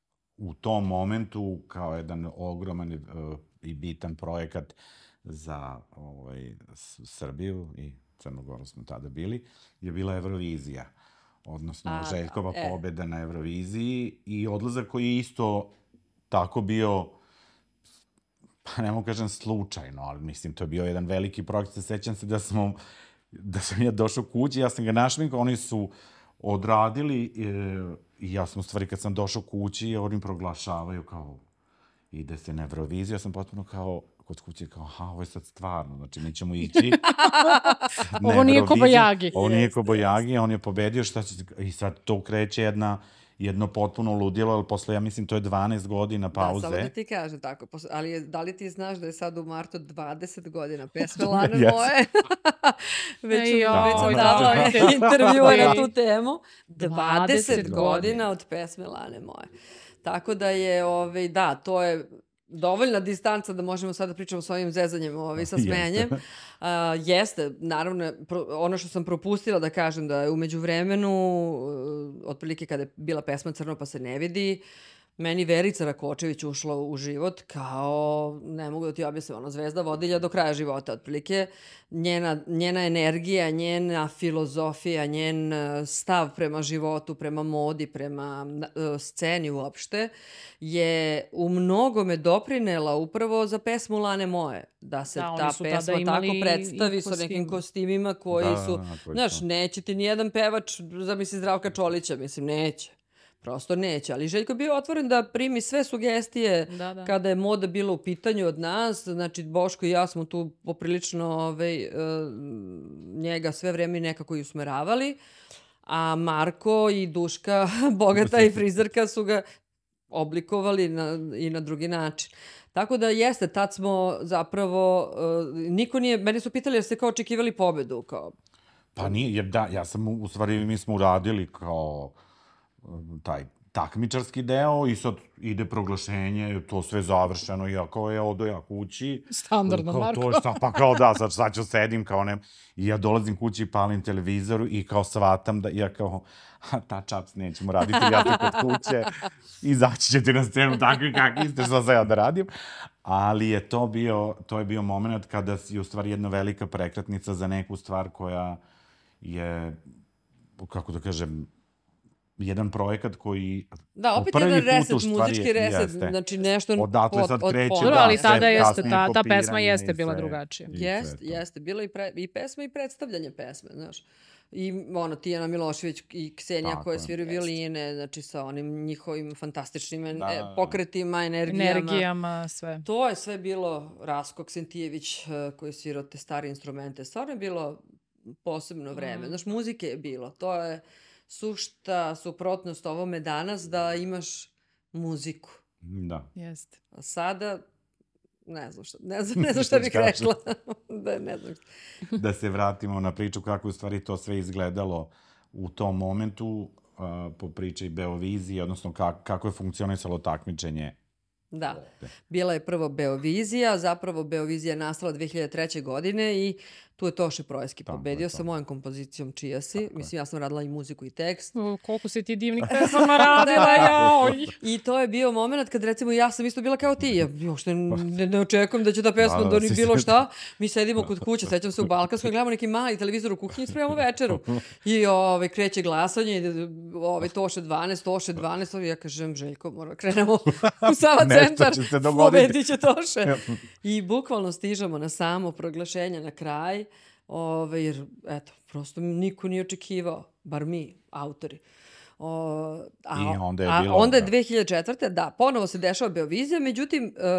[SPEAKER 2] u tom momentu kao jedan ogroman uh, i bitan projekat za ovaj, S- Srbiju i Crnogoru smo tada bili, je bila Eurovizija. Odnosno,
[SPEAKER 3] A, da,
[SPEAKER 2] Željkova
[SPEAKER 3] e.
[SPEAKER 2] pobeda na Euroviziji i odlazak koji je isto tako bio, pa ne mogu kažem slučajno, ali mislim, to je bio jedan veliki projekt. Sećam se da smo, da sam ja došao kući, ja sam ga našminkao, oni su odradili e, i ja sam u stvari kad sam došao kući, oni proglašavaju kao ide se na Euroviziju, ja sam potpuno kao kod kuće kao, aha, ovo je sad stvarno, znači mi ćemo ići. na
[SPEAKER 1] Ovo nije
[SPEAKER 2] Euroviziju.
[SPEAKER 1] Kobajagi.
[SPEAKER 2] Ovo nije
[SPEAKER 3] Jeste,
[SPEAKER 2] Kobajagi, on je pobedio, šta će, i sad to kreće jedna, jedno potpuno ludilo, ali posle, ja mislim, to je dvanaest godina pauze.
[SPEAKER 3] Da, samo da ti kažem tako. Pos- Ali je, da li ti znaš da je sad u martu dvadeset godina pesme Lane
[SPEAKER 2] Yes.
[SPEAKER 3] moje? već sam,
[SPEAKER 1] Jao,
[SPEAKER 3] već sam
[SPEAKER 2] da.
[SPEAKER 3] dala intervjue na tu temu.
[SPEAKER 1] dvadeset
[SPEAKER 3] dvadeset
[SPEAKER 1] godina.
[SPEAKER 3] godina od pesme Lane moje. Tako da je, ovaj, da, to je dovoljna distanca da možemo sada da pričamo s ovim zezanjem, ovaj, sa
[SPEAKER 2] Jeste.
[SPEAKER 3] smenjem. Uh, jeste, naravno, pro, ono što sam propustila da kažem da je umeđu vremenu, uh, otprilike kada je bila pesma Crno pa se ne vidi, meni Verica Rakočević ušla u život kao, ne mogu da ti objasnim, ono, zvezda vodilja do kraja života, otprilike. Njena, njena energija, njena filozofija, njen uh, stav prema životu, prema modi, prema uh, sceni uopšte, je u mnogome doprinela upravo za pesmu Lane moje. Da se
[SPEAKER 1] Da, oni
[SPEAKER 3] ta
[SPEAKER 1] su tada
[SPEAKER 3] pesma
[SPEAKER 1] imali
[SPEAKER 3] tako predstavi
[SPEAKER 1] i
[SPEAKER 3] sa nekim
[SPEAKER 1] kostim.
[SPEAKER 3] kostimima koji
[SPEAKER 2] Da,
[SPEAKER 3] su...
[SPEAKER 2] da, da, to je
[SPEAKER 3] Znaš,
[SPEAKER 2] to.
[SPEAKER 3] neće ti nijedan pevač, zamisli Zdravka Čolića, mislim, neće. Prosto neće, ali Željko je bio otvoren da primi sve sugestije
[SPEAKER 1] Da, da.
[SPEAKER 3] kada je moda bila u pitanju od nas. Znači, Boško i ja smo tu poprilično ovaj, uh, njega sve vreme nekako i usmeravali, a Marko i Duška, bogata i frizerka, su ga oblikovali na, i na drugi način. Tako da jeste, tad smo zapravo, uh, niko nije, meni su pitali jer ste kao očekivali pobedu, kao
[SPEAKER 2] Pa nije, jer da, ja sam, u stvari, mi smo uradili kao um, taj takmičarski deo i sad ide proglašenje, to sve završeno, ja kao je odo ja kući.
[SPEAKER 1] Standardno, Marko.
[SPEAKER 2] To je šta, pa kao da, sad, sad ću sedim kao ne... I ja dolazim kući, palim televizoru i kao shvatam da ja kao, ta čaps, nećemo raditi, ja te kod kuće, izaći ćete na scenu takvi kakvi ste, šta sad ja da radim. Ali je to bio, to je bio moment kada je u stvari jedna velika prekretnica za neku stvar koja je, kako da kažem, jedan projekat koji
[SPEAKER 3] da, opet jedan reset, muzički reset, znači nešto
[SPEAKER 2] odatle sad kreće,
[SPEAKER 1] da, ali tada jeste, ta, ta pesma jeste bila drugačija.
[SPEAKER 3] Jeste, jeste, bilo i, pre, i pesma i predstavljanje pesme, znaš. I ono, Tijana Milošević i Ksenija koje sviraju violine, znači sa onim njihovim fantastičnim da. pokretima, energijama.
[SPEAKER 1] Energijama, sve.
[SPEAKER 3] To je sve bilo Rasko Ksentijević koji svirao te stare instrumente. Stvarno je bilo posebno vreme. Mm. Znaš, muzike je bilo. To je sušta suprotnost ovome danas da imaš muziku.
[SPEAKER 2] Da.
[SPEAKER 1] Jeste.
[SPEAKER 3] A sada, ne znam šta, ne znam, ne znam šta bih rekla. da, ne znam šta.
[SPEAKER 2] Da se vratimo na priču kako u stvari to sve izgledalo u tom momentu, uh, po priči Beovizije, odnosno kak, kako je funkcionisalo takmičenje.
[SPEAKER 3] Da. Bila je prvo Beovizija, zapravo Beovizija je nastala dve hiljade treće. godine i tu je Toše Projski pobedio sa mojom kompozicijom Čija si. Tako Mislim, ja sam radila i muziku i tekst.
[SPEAKER 1] O, koliko si ti divnih pesama radila, joj!
[SPEAKER 3] I to je bio moment kad, recimo, ja sam isto bila kao ti. Ja uopšte ne, ne očekujem da će ta pesma da, da, doni bilo šta. Mi sedimo kod kuće, sećam se u Balkanskoj, gledamo neki mali televizor u kuhinji i spremamo večeru. I ove, kreće glasanje, ove, Toše dvanaest, Toše dvanaest. Ja kažem, Željko, mora krenemo u Sava centar. Pobedit će Toše. I bukvalno stižemo na samo proglašenje na kraj. Ove, jer, eto, prosto niko nije očekivao, bar mi, autori. O, a,
[SPEAKER 2] I onda je
[SPEAKER 3] a,
[SPEAKER 2] bilo...
[SPEAKER 3] onda je dve hiljade četvrte. Da, ponovo se dešava Beovizija, međutim, e,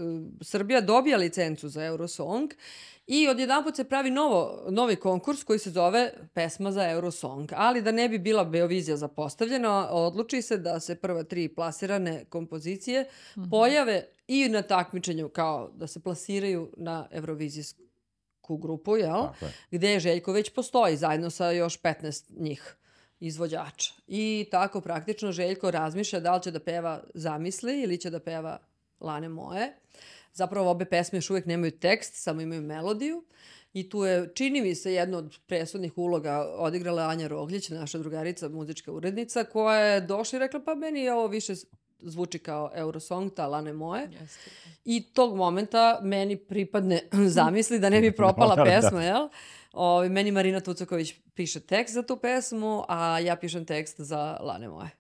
[SPEAKER 3] Srbija dobija licencu za Eurosong i odjedanput se pravi novo, novi konkurs koji se zove Pesma za Eurosong. Ali da ne bi bila Beovizija zapostavljena, odluči se da se prva tri plasirane kompozicije mm-hmm. pojave i na takmičenju, kao da se plasiraju na Eurovizijsku grupu, jel? Gde Željko već postoji zajedno sa još petnaest njih izvođača. I tako praktično Željko razmišlja da li će da peva Zamisli ili će da peva Lane moje. Zapravo obe pesme još uvijek nemaju tekst, samo imaju melodiju. I tu je, čini mi se, jedna od presudnih uloga odigrala Anja Rogljić, naša drugarica, muzička urednica, koja je došla i rekla, pa meni je ovo više zvuči kao Eurosong, ta Lane moje. Jeste. I tog momenta meni pripadne Zamisli da ne bi propala pesma, jel? O, meni Marina Tucaković piše tekst za tu pesmu, a ja pišem tekst za Lane moje.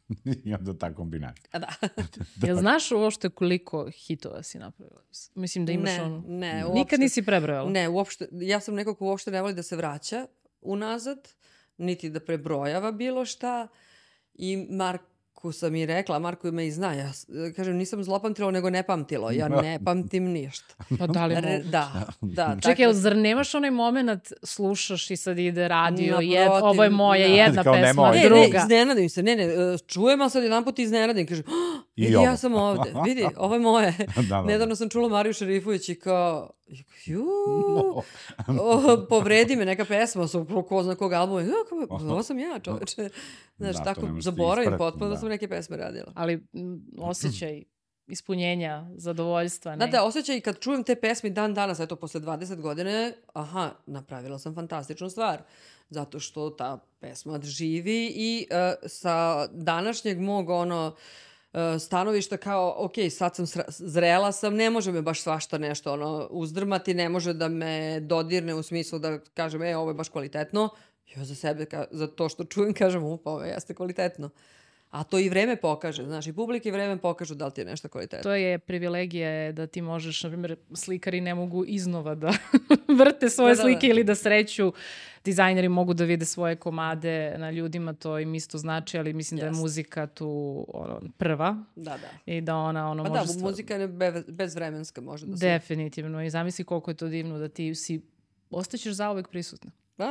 [SPEAKER 2] I onda ta kombinacija.
[SPEAKER 3] Da.
[SPEAKER 1] Jel znaš uopšte koliko hitova si napravila? Mislim da imaš
[SPEAKER 3] ne,
[SPEAKER 1] ono...
[SPEAKER 3] Ne,
[SPEAKER 1] uopšte. Nikad nisi prebrojala?
[SPEAKER 3] Ne, uopšte. Ja sam neko ko uopšte ne voli da se vraća unazad, niti da prebrojava bilo šta. I Marko sam i rekla, Marko me i zna, ja kažem, nisam zlopamtilo, nego ne pamtilo. Ja ne pamtim ništa.
[SPEAKER 1] Pa da li mogu?
[SPEAKER 3] Da, da.
[SPEAKER 1] Čekaj, jel zar nemaš onaj moment, slušaš i sad ide radio, jed, ovo je moja jedna
[SPEAKER 2] kao
[SPEAKER 1] pesma,
[SPEAKER 3] ne,
[SPEAKER 1] druga.
[SPEAKER 3] Ne, ne, iznenadim se, ne, ne, čujem, a sad jedan put iznenadim, kažem, oh, vidi, ja sam ovde, vidi, ovo je moje. da, da, Nedavno sam čula Mariju Šerifović i kao, ju, no. o, povredi me neka pesma, sam ko zna kog albuma, ja, ovo sam ja, čoveče. Znaš, da, tako zaboravim potpuno da. da sam neke pesme radila.
[SPEAKER 1] Ali m, osjećaj ispunjenja, zadovoljstva. Ne?
[SPEAKER 3] Da, da, osjećaj kad čujem te pesme dan danas, eto, posle dvadeset godine, aha, napravila sam fantastičnu stvar. Zato što ta pesma živi i uh, sa današnjeg mog, ono, uh, stanovišta kao, ok, sad sam sra- zrela sam, ne može me baš svašta nešto, ono, uzdrmati, ne može da me dodirne u smislu da kažem, e, ovo je baš kvalitetno. Ja za sebe, ka, za to što čujem, kažem, upa, ovo jeste kvalitetno. A to i vreme pokaže, znaš, i publika i vreme pokažu da li ti je nešto kvalitetno.
[SPEAKER 1] To je privilegija da ti možeš, na primjer, slikari ne mogu iznova da vrte svoje da, slike da, da. ili da sreću. Dizajneri mogu da vide svoje komade na ljudima, to im isto znači, ali mislim yes. da je muzika tu ono, prva.
[SPEAKER 3] Da, da.
[SPEAKER 1] I da ona ono,
[SPEAKER 3] pa
[SPEAKER 1] može...
[SPEAKER 3] Da, stva... muzika je be, bezvremenska, može da se...
[SPEAKER 1] Definitivno. I zamisli koliko je to divno da ti si, ostaćeš zauvek prisutna.
[SPEAKER 3] Da.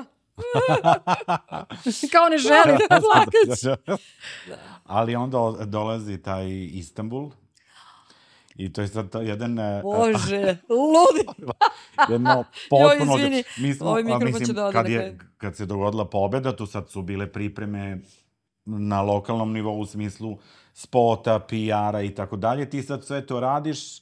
[SPEAKER 1] Kao ne želim da plakać.
[SPEAKER 2] Ali onda dolazi taj Istanbul i to je sad jedan...
[SPEAKER 3] Bože, ludi!
[SPEAKER 2] Jedno potpuno...
[SPEAKER 3] Joj, izvini,
[SPEAKER 2] mi smo,
[SPEAKER 3] ovaj mikrofon
[SPEAKER 2] mislim,
[SPEAKER 3] će da ode
[SPEAKER 2] kad,
[SPEAKER 3] na
[SPEAKER 2] je, kad se dogodila pobeda, tu sad su bile pripreme na lokalnom nivou u smislu spota, P R-a i tako dalje. Ti sad sve to radiš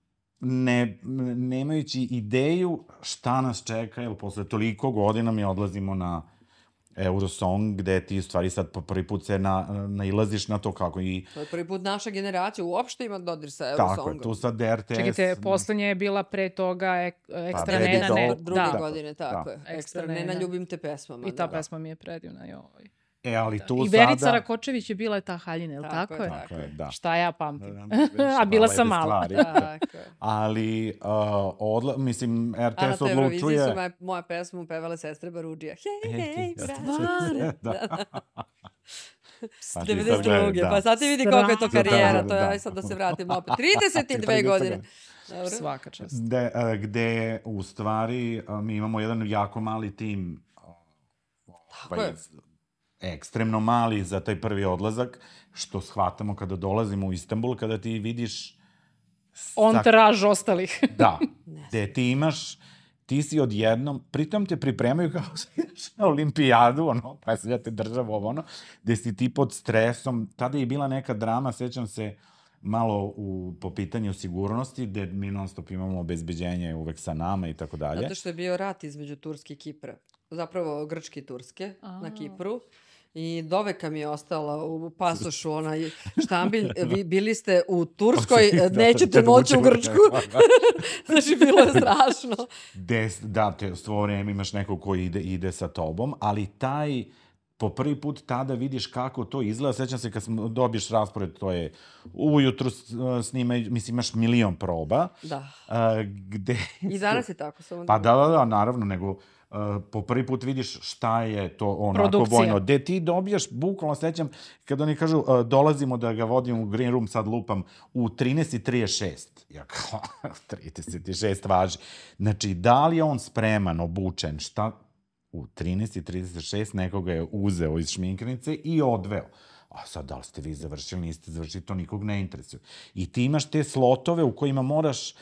[SPEAKER 2] ne, nemajući ideju šta nas čeka, jer posle toliko godina mi odlazimo na Eurosong, gde ti u stvari sad po prvi put se na, nailaziš na to kako i...
[SPEAKER 3] To je prvi put naša generacija uopšte ima dodir sa Eurosongom.
[SPEAKER 2] Tako je, tu sad R T S...
[SPEAKER 1] Čekajte, poslednje je bila pre toga ek, Ekstra
[SPEAKER 2] Pa,
[SPEAKER 1] Nena. Ne,
[SPEAKER 3] druge
[SPEAKER 1] da.
[SPEAKER 3] godine, tako
[SPEAKER 2] Da.
[SPEAKER 3] je. Ekstra
[SPEAKER 1] Ekstra
[SPEAKER 3] Nena,
[SPEAKER 1] Nena.
[SPEAKER 3] ljubim te pesmama.
[SPEAKER 1] I ta
[SPEAKER 3] da.
[SPEAKER 1] pesma mi je predivna. Joj.
[SPEAKER 2] E, ali tu
[SPEAKER 1] I
[SPEAKER 2] sada...
[SPEAKER 1] Verica Rakočević je bila ta haljina, je li tako,
[SPEAKER 3] Tako je,
[SPEAKER 1] je?
[SPEAKER 2] Tako je, da.
[SPEAKER 1] Šta ja pamtim.
[SPEAKER 2] Da, da,
[SPEAKER 1] A bila
[SPEAKER 2] lepe
[SPEAKER 1] sam mala.
[SPEAKER 2] stvari.
[SPEAKER 3] Tako je.
[SPEAKER 2] Ali, uh, odla, mislim, R T
[SPEAKER 3] A na
[SPEAKER 2] S
[SPEAKER 3] toj Euroviziji
[SPEAKER 2] odlučuje...
[SPEAKER 3] su moja, moja pesmu pevale sestre Barudžija. Hej,
[SPEAKER 2] Hej,
[SPEAKER 3] hej,
[SPEAKER 2] ja sam
[SPEAKER 3] brate.
[SPEAKER 2] da. Pa ti sad
[SPEAKER 3] devedeset druge.
[SPEAKER 2] gledaj, da.
[SPEAKER 3] Pa sad ti vidi koliko je to
[SPEAKER 1] Strašno.
[SPEAKER 3] karijera. To je,
[SPEAKER 2] Da.
[SPEAKER 3] aj sad da se vratimo opet. trideset dve godine. Dobro.
[SPEAKER 1] Svaka čast.
[SPEAKER 2] Gde, a, gde u stvari a, mi imamo jedan jako mali tim, a,
[SPEAKER 3] Tako je.
[SPEAKER 2] ekstremno mali za taj prvi odlazak, što shvatamo kada dolazimo u Istanbul, kada ti vidiš...
[SPEAKER 1] On
[SPEAKER 2] sa-
[SPEAKER 1] traž ostalih.
[SPEAKER 2] Da, gde ti imaš, ti si odjednom, pritom te pripremaju kao se ideš na olimpijadu, ono, predstavljate državu, ovo, ono, gde si ti pod stresom, tada je bila neka drama, sećam se, malo u, po pitanju sigurnosti, gde mi non stop imamo obezbeđenje uvek sa nama i tako dalje.
[SPEAKER 3] Zato što je bio rat između Turske i Kipra. Zapravo Grčke i Turske na Kipru. I doveka mi je ostala u pasošu onaj štambilj. Vi bili ste u Turskoj, nećete moći u Grčku. Znači, bilo je strašno.
[SPEAKER 2] Des, da, te svo vreme imaš neko ko ide, ide sa tobom, ali taj, po prvi put tada vidiš kako to izgleda. Sećam se kad sam dobiješ raspored, to je ujutru snimaj, mislim, imaš milion proba.
[SPEAKER 3] Da.
[SPEAKER 2] A, gde...
[SPEAKER 3] I danas je tako. Samo
[SPEAKER 2] Pa da, da, da, naravno, nego uh, po prvi put vidiš šta je to onako
[SPEAKER 1] Produkcija.
[SPEAKER 2] vojno. Gde ti dobijaš, bukvalno sećam, kad oni kažu uh, dolazimo da ga vodim u green room, sad lupam, u trinaest i trideset šest. Ja kao, trideset šest važi. Znači, da li je on spreman, obučen, šta... U trinaest i trideset šest nekoga je uzeo iz šminkernice i odveo. A sad, da li ste vi završili, niste završili, to nikog ne interesuje. I ti imaš te slotove u kojima moraš...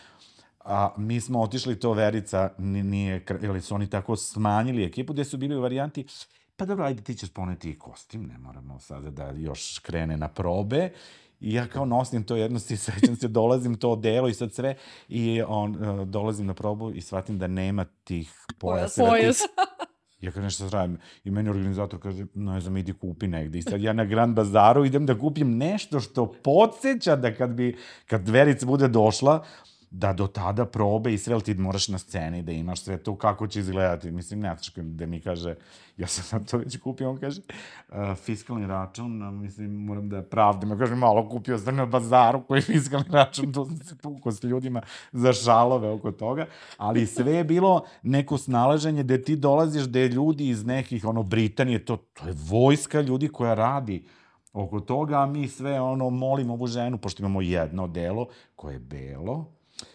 [SPEAKER 2] A mi smo otišli, to Verica nije, ili su oni tako smanjili ekipu, gde su bili u varijanti, pa dobro, ajde ti ćeš poneti i kostim, ne moramo sada da još krene na probe. I ja kao nosim to jedno, si sećam se, dolazim to delo i sad sve, i on, uh, dolazim na probu i shvatim da nema tih pojasa.
[SPEAKER 1] Pojas.
[SPEAKER 2] Ja kad nešto radim, i meni organizator kaže, ne znam, idi kupi negde. I sad ja na Grand Bazaru idem da kupim nešto što podsjeća da kad bi, kad Verica bude došla, da do tada probe i sve, ali ti moraš na sceni da imaš sve to kako će izgledati. Mislim, ne znaš da mi kaže, ja sam sad to već kupio, on kaže, uh, fiskalni račun, a mislim, moram da pravdam. Ja kažem, malo kupio sam na bazaru koji je fiskalni račun, tu sam se tukao s ljudima za šalove oko toga, ali sve je bilo neko snalaženje gde ti dolaziš, gde ljudi iz nekih, ono, Britanije, to, to je vojska ljudi koja radi oko toga, a mi sve, ono, molimo ovu ženu, pošto imamo jedno delo koje je belo,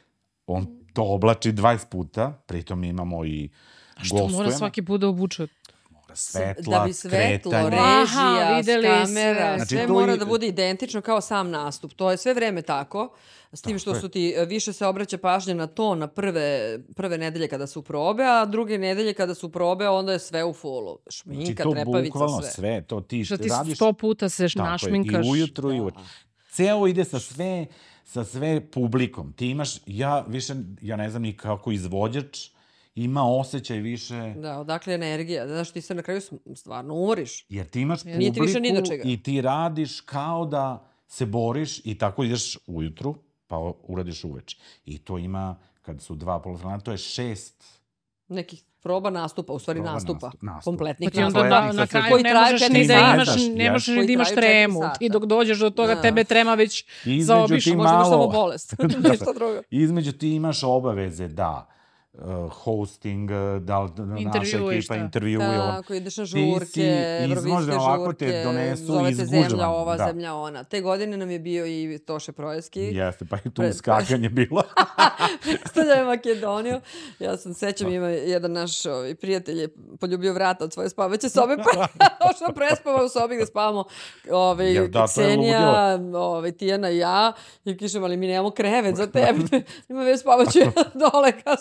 [SPEAKER 2] on to oblači dvadeset puta, pritom imamo i gostujemo.
[SPEAKER 1] Što mora svaki put da obuče?
[SPEAKER 2] Mora svetla,
[SPEAKER 3] Da bi svetlo,
[SPEAKER 2] kretanje.
[SPEAKER 3] režija,
[SPEAKER 1] Aha, videli
[SPEAKER 3] kamera,
[SPEAKER 1] sve.
[SPEAKER 3] sve
[SPEAKER 2] Znači, to
[SPEAKER 3] mora
[SPEAKER 2] i-
[SPEAKER 3] da bude identično kao sam nastup. To je sve vreme tako, s tim što
[SPEAKER 2] Tako je.
[SPEAKER 3] su ti, više se obraća pažnja na to na prve, prve nedelje kada su probe, a druge nedelje kada su probe, onda je sve u fullu.
[SPEAKER 2] Znači,
[SPEAKER 3] Šminka,
[SPEAKER 2] to
[SPEAKER 3] trepavica,
[SPEAKER 2] bukvalno
[SPEAKER 3] sve.
[SPEAKER 2] sve, to ti
[SPEAKER 1] Što ti
[SPEAKER 2] radiš...
[SPEAKER 1] sto puta se
[SPEAKER 2] Tako je,
[SPEAKER 1] našminkaš.
[SPEAKER 2] i ujutru i uveče. Ceo ide sa sve, sa sve publikom. Ti imaš, ja više, ja ne znam ni kako izvođač, ima osjećaj više,
[SPEAKER 3] Da, odakle je energija. Znaš, ti se na kraju s- stvarno umoriš.
[SPEAKER 2] jer ti imaš
[SPEAKER 3] Nije ti više ni do
[SPEAKER 2] publiku
[SPEAKER 3] čega.
[SPEAKER 2] i ti radiš kao da se boriš i tako ideš ujutru, pa uradiš uveče. I to ima, kad su dva polufinala, to je šest
[SPEAKER 3] Nekih proba nastupa, u stvari
[SPEAKER 2] Proba
[SPEAKER 3] nastupa.
[SPEAKER 2] nastup- nastupa.
[SPEAKER 3] Kompletnih
[SPEAKER 1] Pa ti onda
[SPEAKER 3] nastupa.
[SPEAKER 1] da,
[SPEAKER 2] Kompletnih
[SPEAKER 1] na
[SPEAKER 2] sa
[SPEAKER 1] kraju
[SPEAKER 3] koji
[SPEAKER 1] ne
[SPEAKER 3] traju
[SPEAKER 1] možeš
[SPEAKER 3] četiri
[SPEAKER 1] ni da
[SPEAKER 3] sata.
[SPEAKER 1] imaš,
[SPEAKER 2] Znaš,
[SPEAKER 1] ne
[SPEAKER 2] ja.
[SPEAKER 1] možeš ni
[SPEAKER 3] Koji
[SPEAKER 1] da imaš
[SPEAKER 3] traju četiri
[SPEAKER 1] tremu.
[SPEAKER 3] sata.
[SPEAKER 1] I dok dođeš do toga,
[SPEAKER 3] Da.
[SPEAKER 1] tebe trema već
[SPEAKER 2] Između
[SPEAKER 1] zaobišla.
[SPEAKER 2] ti
[SPEAKER 3] Možda imaš
[SPEAKER 2] malo-
[SPEAKER 3] samo bolest. Ništa drugo.
[SPEAKER 2] Između ti imaš obaveze da uh, hosting, uh, da li naša
[SPEAKER 1] Intervjue i
[SPEAKER 2] ekipa
[SPEAKER 1] šta.
[SPEAKER 2] intervjuje. on-
[SPEAKER 3] Tako, ideš na
[SPEAKER 2] Ti
[SPEAKER 3] žurke,
[SPEAKER 2] si
[SPEAKER 3] evrovizijske
[SPEAKER 2] iznužen, ovako te
[SPEAKER 3] žurke,
[SPEAKER 2] donesu
[SPEAKER 3] zove te
[SPEAKER 2] izgužvan,
[SPEAKER 3] zemlja ova,
[SPEAKER 2] da.
[SPEAKER 3] zemlja ona. Te godine nam je bio i Toše Projevski.
[SPEAKER 2] Jeste, pa i tu
[SPEAKER 3] Pre-
[SPEAKER 2] skakanje bilo.
[SPEAKER 3] Predstavljaju Makedoniju. Ja sam sećam, ima jedan naš ovaj, prijatelj je poljubio vrata od svoje spavaće sobe, pa što prespava u sobi gde spavamo ovaj,
[SPEAKER 2] Jer da, to je
[SPEAKER 3] Ksenija, ovaj, Tijana i ja. I kažem, ali mi nemamo krevet za tebe. Ima već spavaću dole, kao s ovim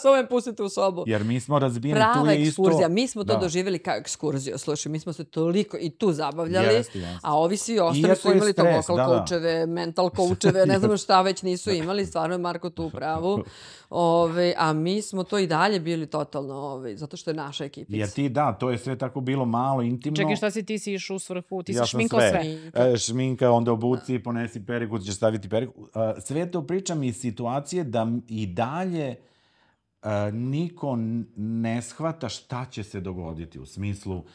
[SPEAKER 3] pustite u sobu.
[SPEAKER 2] Jer mi smo razbijeni,
[SPEAKER 3] Prava
[SPEAKER 2] tu je isto...
[SPEAKER 3] ekskurzija, mi smo to
[SPEAKER 2] da.
[SPEAKER 3] doživjeli kao ekskurziju, slušaj, mi smo se toliko i tu zabavljali,
[SPEAKER 2] Jeste, jeste.
[SPEAKER 3] a ovi svi ostali
[SPEAKER 2] Iako
[SPEAKER 3] su imali
[SPEAKER 2] je
[SPEAKER 3] to
[SPEAKER 2] stres,
[SPEAKER 3] vokal
[SPEAKER 2] da, da.
[SPEAKER 3] koučeve, mental koučeve, ne znam šta već nisu imali, stvarno je Marko tu u pravu, ove, a mi smo to i dalje bili totalno, ove, zato što je naša ekipica.
[SPEAKER 2] Jer ti, da, to je sve tako bilo malo intimno.
[SPEAKER 1] Čekaj, šta si ti si išao u svrhu? Ti si
[SPEAKER 2] Ja
[SPEAKER 1] šminkao
[SPEAKER 2] sve.
[SPEAKER 1] sve.
[SPEAKER 2] E, šminka, onda obuci, ponesi periku, ćeš staviti periku. E, sve to pričam iz situacije da i dalje e, niko ne shvata šta će se dogoditi u smislu...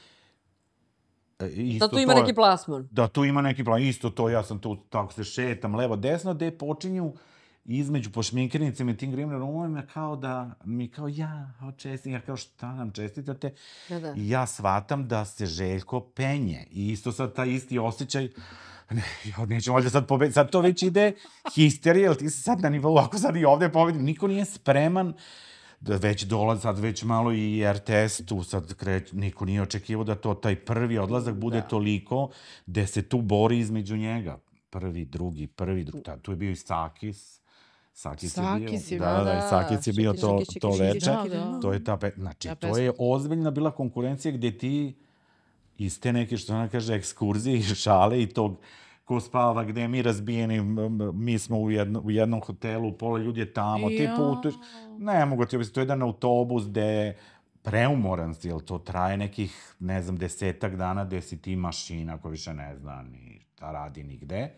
[SPEAKER 2] E, isto
[SPEAKER 3] da tu ima
[SPEAKER 2] to,
[SPEAKER 3] neki plasman.
[SPEAKER 2] Da tu ima neki plasman. Isto to, ja sam tu, tako se šetam, levo, desno, gde počinju između po šminkernicima i tim grimner romovima kao da mi kao ja, čestitam, ja kao šta nam čestitate?
[SPEAKER 3] Da, da.
[SPEAKER 2] I ja shvatam da se Željko penje. I isto sad taj isti osjećaj, ne, ja neću valjda sad pobediti, sad to već ide histerija, jer ti si sad na nivou, ako sad i ovde pobedim, niko nije spreman da već dolazi, sad već malo i R T S tu sad kreće, niko nije očekivao da to taj prvi odlazak bude da. toliko, gde se tu bori između njega. Prvi, drugi, prvi, drugi, ta, tu je bio i Sakis, Sakis,
[SPEAKER 1] Sakis
[SPEAKER 2] je bio,
[SPEAKER 1] je,
[SPEAKER 2] da, da,
[SPEAKER 3] da,
[SPEAKER 2] Sakis je bio to,
[SPEAKER 3] šiki,
[SPEAKER 2] to
[SPEAKER 3] šiki,
[SPEAKER 2] veče,
[SPEAKER 3] šiki, da.
[SPEAKER 2] to je ta, pe... znači,
[SPEAKER 1] ja
[SPEAKER 2] to je ozbiljna bila konkurencija gde ti iz te neke, što ona kaže, ekskurzije i šale i tog ko spava, gde mi razbijeni, mi smo u, jedno, u jednom hotelu, pola ljudi je tamo, ti putuješ, ne mogu ti objasniti, to je jedan autobus gde preumoran si, jer to traje nekih, ne znam, desetak dana gde si ti mašina koja više ne zna ni šta radi nigde,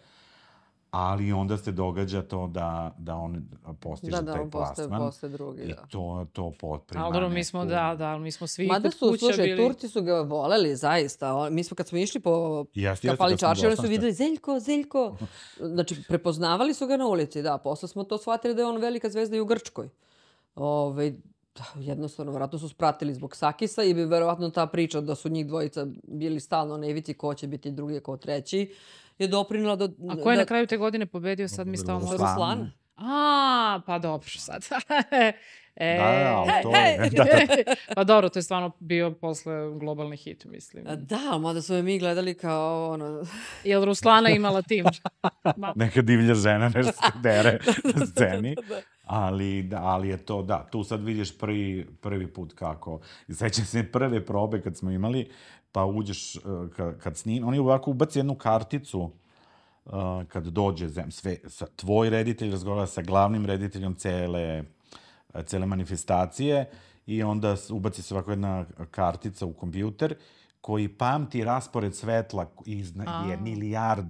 [SPEAKER 2] ali onda se događa to da, da on postiže
[SPEAKER 3] da, da,
[SPEAKER 2] taj
[SPEAKER 3] on postaje,
[SPEAKER 2] plasman.
[SPEAKER 3] postaje drugi,
[SPEAKER 2] I
[SPEAKER 3] da.
[SPEAKER 2] to, to potprima
[SPEAKER 1] Ali dobro, mi
[SPEAKER 2] neku...
[SPEAKER 1] smo, da, da, mi smo svi
[SPEAKER 3] Mada
[SPEAKER 1] kod
[SPEAKER 3] su,
[SPEAKER 1] kuća
[SPEAKER 3] slušaj,
[SPEAKER 1] bili...
[SPEAKER 3] Turci su ga voleli, zaista. Mi smo, kad smo išli po
[SPEAKER 2] Jeste,
[SPEAKER 3] Kapali
[SPEAKER 2] jeste, kad
[SPEAKER 3] Čarši,
[SPEAKER 2] smo
[SPEAKER 3] oni su
[SPEAKER 2] došli.
[SPEAKER 3] videli Zeljko, Zeljko. Znači, prepoznavali su ga na ulici, da. Posle smo to shvatili da je on velika zvezda i u Grčkoj. Ove, da, jednostavno, vjerojatno su spratili zbog Sakisa i bi verovatno ta priča da su njih dvojica bili stalno na ivici ko će biti drugi, ko treći, je doprinila do...
[SPEAKER 1] A ko je
[SPEAKER 3] da,
[SPEAKER 1] na kraju te godine pobedio? Sad mi stavamo...
[SPEAKER 3] Ruslan.
[SPEAKER 1] A, pa dobro, sad. e,
[SPEAKER 2] Da, da, to je... Da, da.
[SPEAKER 1] Pa dobro, to je stvarno bio posle globalni hit, mislim.
[SPEAKER 3] Da, mada su je mi gledali kao ono...
[SPEAKER 1] Jel Ruslana imala tim? Ma...
[SPEAKER 2] Neka divlja žena nešto se dere na sceni. Ali, da, ali je to, da, tu sad vidiš prvi, prvi put kako... Sećam se prve probe kad smo imali, pa uđeš, kad, kad snim, oni ovako ubaci jednu karticu uh, kad dođe zem, sve, sa, tvoj reditelj razgovara sa glavnim rediteljom cele, cele manifestacije i onda ubaci se ovako jedna kartica u kompjuter koji pamti raspored svetla iz je milijarda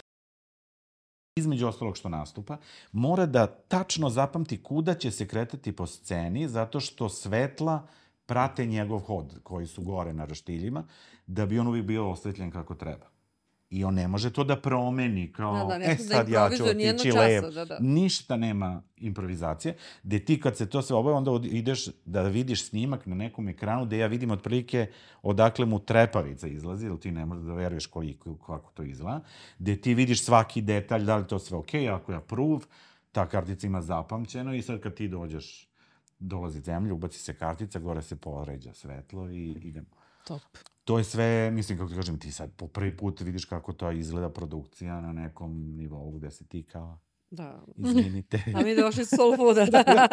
[SPEAKER 2] između ostalog što nastupa, mora da tačno zapamti kuda će se kretati po sceni, zato što svetla prate njegov hod, koji su gore na roštiljima, da bi on uvijek bio osvetljen kako treba. I on ne može to da promeni, kao,
[SPEAKER 3] da, da,
[SPEAKER 2] e sad
[SPEAKER 3] da
[SPEAKER 2] ja ću otići levo.
[SPEAKER 3] Da, da.
[SPEAKER 2] Ništa nema improvizacije, gde ti kad se to sve obaje, onda ideš da vidiš snimak na nekom ekranu, gde ja vidim otprilike odakle mu trepavica izlazi, ili ti ne možeš da veruješ koliko, kako to izgleda, gde ti vidiš svaki detalj, da li to sve okej, okay, ako ja proof, ta kartica ima zapamćeno i sad kad ti dođeš, dolazi zemlja, ubaci se kartica, gore se poređa svetlo i idemo.
[SPEAKER 1] Top.
[SPEAKER 2] To je sve, mislim, kako ti kažem, ti sad po prvi put vidiš kako to izgleda produkcija na nekom nivou gde se ti kao,
[SPEAKER 3] da.
[SPEAKER 2] Izvinite.
[SPEAKER 3] A mi došli s Soul Fooda.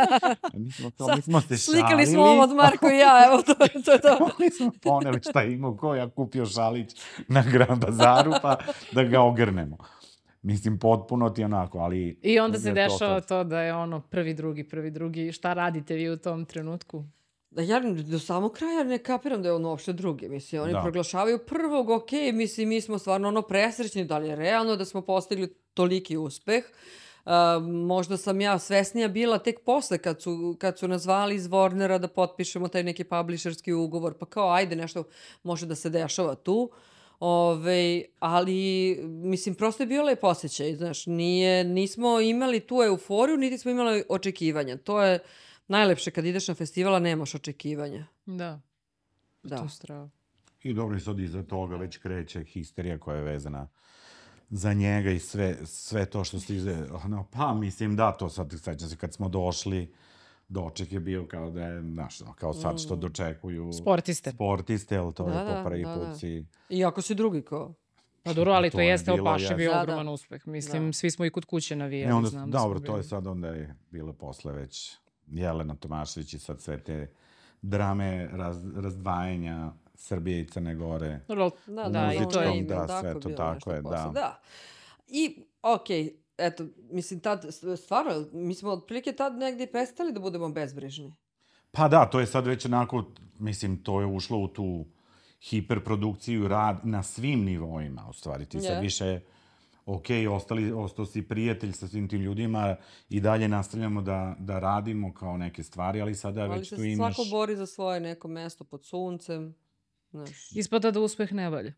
[SPEAKER 2] mi smo to, mi smo se šalili.
[SPEAKER 3] Slikali smo ovo od Marko i ja, evo to, to je to.
[SPEAKER 2] Mi smo poneli šta imao, ko ja kupio šalić na Grand Bazaru, pa da ga ogrnemo. Mislim, potpuno ti onako, ali...
[SPEAKER 1] I onda se dešava
[SPEAKER 2] to,
[SPEAKER 1] to da je ono prvi, drugi, prvi, drugi. Šta radite vi u tom trenutku?
[SPEAKER 3] Da ja do samog kraja ne kapiram da je on uopšte drugi. Mislim, oni
[SPEAKER 2] da.
[SPEAKER 3] proglašavaju prvog, ok, mislim, mi smo stvarno ono presrećni, da li je realno da smo postigli toliki uspeh. Uh, možda sam ja svesnija bila tek posle kad su, kad su nas zvali iz Warnera da potpišemo taj neki publisherski ugovor, pa kao ajde nešto može da se dešava tu. Ove, ali, mislim, prosto je bio lep osjećaj, znaš, nije, nismo imali tu euforiju, niti smo imali očekivanja. To je najlepše kad ideš na festivala, nemaš očekivanja.
[SPEAKER 1] Da.
[SPEAKER 3] Da.
[SPEAKER 1] To strava.
[SPEAKER 2] I dobro, i sad iza toga već kreće histerija koja je vezana za njega i sve, sve to što stiže. No, pa, mislim, da, to sad, sećam se kad smo došli, doček je bio kao da je, znaš, kao sad što dočekuju...
[SPEAKER 1] Sportiste.
[SPEAKER 2] Sportiste, ali to
[SPEAKER 3] da,
[SPEAKER 2] je po prvi
[SPEAKER 3] da,
[SPEAKER 2] put
[SPEAKER 3] da.
[SPEAKER 2] si...
[SPEAKER 3] Iako si drugi ko...
[SPEAKER 1] Pa dobro, ali to, to jeste
[SPEAKER 2] bilo,
[SPEAKER 1] Opaš je bio
[SPEAKER 3] da,
[SPEAKER 1] ogroman
[SPEAKER 3] da.
[SPEAKER 1] uspeh. Mislim,
[SPEAKER 3] da.
[SPEAKER 1] svi smo i kod kuće navijali,
[SPEAKER 2] e onda,
[SPEAKER 1] znam
[SPEAKER 2] dobro,
[SPEAKER 1] da smo
[SPEAKER 2] to
[SPEAKER 1] bili.
[SPEAKER 2] je sad onda je bilo posle već Jelena Tomašević i sad sve te drame raz, razdvajanja Srbije i Crne Gore.
[SPEAKER 1] Da,
[SPEAKER 2] da, i to je da, sve to tako je, da.
[SPEAKER 3] da. I, okej, okay, eto, mislim, tad, stvarno, mi smo otprilike tad negdje prestali da budemo bezbrižni.
[SPEAKER 2] Pa da, to je sad već onako, mislim, to je ušlo u tu hiperprodukciju, rad na svim nivoima, u stvari. Ti sad yeah. više, ok, ostali, ostao si prijatelj sa svim tim ljudima i dalje nastavljamo da, da radimo kao neke stvari, ali sada ali već tu imaš...
[SPEAKER 3] Ali se svako bori za svoje neko mesto pod suncem. Znaš.
[SPEAKER 1] Ispada da uspeh ne valja.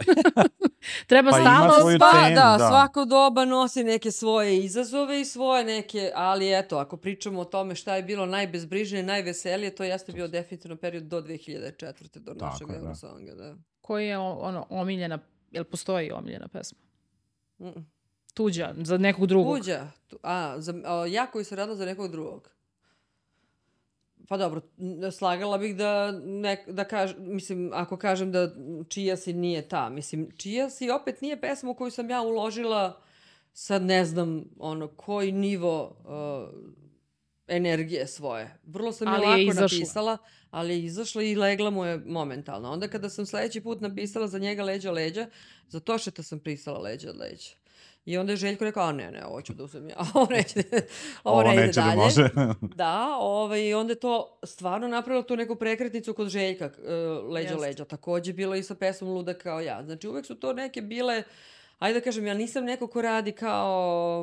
[SPEAKER 1] Treba
[SPEAKER 2] pa
[SPEAKER 1] stalno...
[SPEAKER 3] Sva,
[SPEAKER 2] cenu,
[SPEAKER 3] da,
[SPEAKER 2] da,
[SPEAKER 3] svako doba nosi neke svoje izazove i svoje neke... Ali eto, ako pričamo o tome šta je bilo najbezbrižnije, najveselije, to jeste bio definitivno period do dve hiljade četvrte do našeg Eurosonga. Da.
[SPEAKER 1] Koji je ono, omiljena... Jel postoji omiljena pesma?
[SPEAKER 3] Mm-mm.
[SPEAKER 1] Tuđa, za nekog drugog.
[SPEAKER 3] Tuđa? A, za, a, ja koji se radila za nekog drugog. Pa dobro, slagala bih da, ne, da kažem, mislim, ako kažem da Čija si nije ta. Mislim, Čija si opet nije pesma u koju sam ja uložila sad ne znam ono, koji nivo uh, energije svoje. Vrlo sam je
[SPEAKER 1] ali
[SPEAKER 3] lako
[SPEAKER 1] je
[SPEAKER 3] napisala, ali je izašla i legla mu je momentalno. Onda kada sam sledeći put napisala za njega Leđa leđa, za Tošeta sam pisala Leđa leđa. I onda je Željko rekao, a ne, ne, ovo ću da uzem ja, ovo neće, ovo
[SPEAKER 2] ovo
[SPEAKER 3] ne
[SPEAKER 2] neće
[SPEAKER 3] ide dalje.
[SPEAKER 2] Da, može.
[SPEAKER 3] Da, ovaj, i onda je to stvarno napravilo tu neku prekretnicu kod Željka, uh, Leđa Just. leđa. Takođe bilo i sa pesmom Luda kao ja. Znači uvek su to neke bile, ajde da kažem, ja nisam neko ko radi kao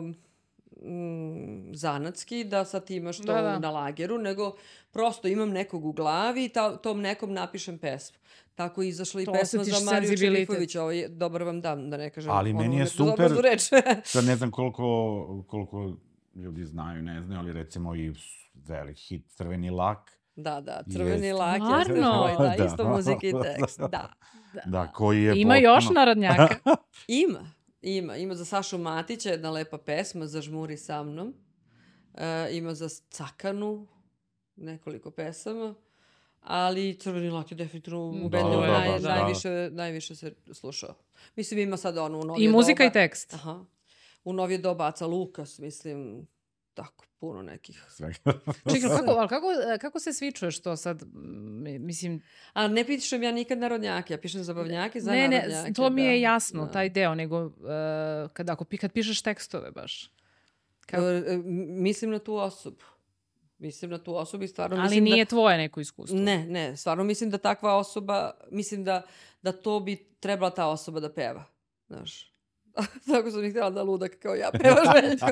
[SPEAKER 3] mm, zanatski, da sad ti imaš to da, da. na lageru, nego prosto imam nekog u glavi i ta, tom nekom napišem pesmu. Tako je izašla i to pesma za Mariju Čerifovića. Ovo je dobar vam dan, da ne kažem.
[SPEAKER 2] Ali ono, meni je super, sad ne znam koliko, koliko ljudi znaju, ne znaju, ali recimo i velik hit Crveni lak.
[SPEAKER 3] Da, da, Crveni jest. lak je tvoj, da, isto da. muzika i tekst, da. Da,
[SPEAKER 2] da koji je
[SPEAKER 1] ima potpuno... još narodnjaka?
[SPEAKER 3] Ima, ima. Ima za Sašu Matića jedna lepa pesma, Zažmuri sa mnom. E, ima za Cakanu nekoliko pesama. Ali Crveni lak je definitivno ubedljivo da, naj, da, najviše, da. najviše se slušao. Mislim, ima sad ono u novije
[SPEAKER 1] I muzika
[SPEAKER 3] doba,
[SPEAKER 1] i tekst.
[SPEAKER 3] Aha. U novije doba Aca Lukas, mislim, tako, puno nekih.
[SPEAKER 1] Čekaj, kako, kako, kako se svičuješ to sad, mislim...
[SPEAKER 3] A ne pišem ja nikad narodnjake, ja pišem zabavnjake za
[SPEAKER 1] ne,
[SPEAKER 3] narodnjake.
[SPEAKER 1] Ne, to mi je
[SPEAKER 3] da,
[SPEAKER 1] jasno,
[SPEAKER 3] da.
[SPEAKER 1] taj deo, nego uh, kad, ako, kad pišeš tekstove baš.
[SPEAKER 3] Kako... Mislim na tu osobu. Mislim na tu osobu i stvarno
[SPEAKER 1] ali
[SPEAKER 3] mislim da...
[SPEAKER 1] Ali nije tvoje neko iskustvo.
[SPEAKER 3] Ne, ne, stvarno mislim da takva osoba, mislim da, da to bi trebala ta osoba da peva, znaš. Tako sam ih htjela da ludak kao ja peva Željko.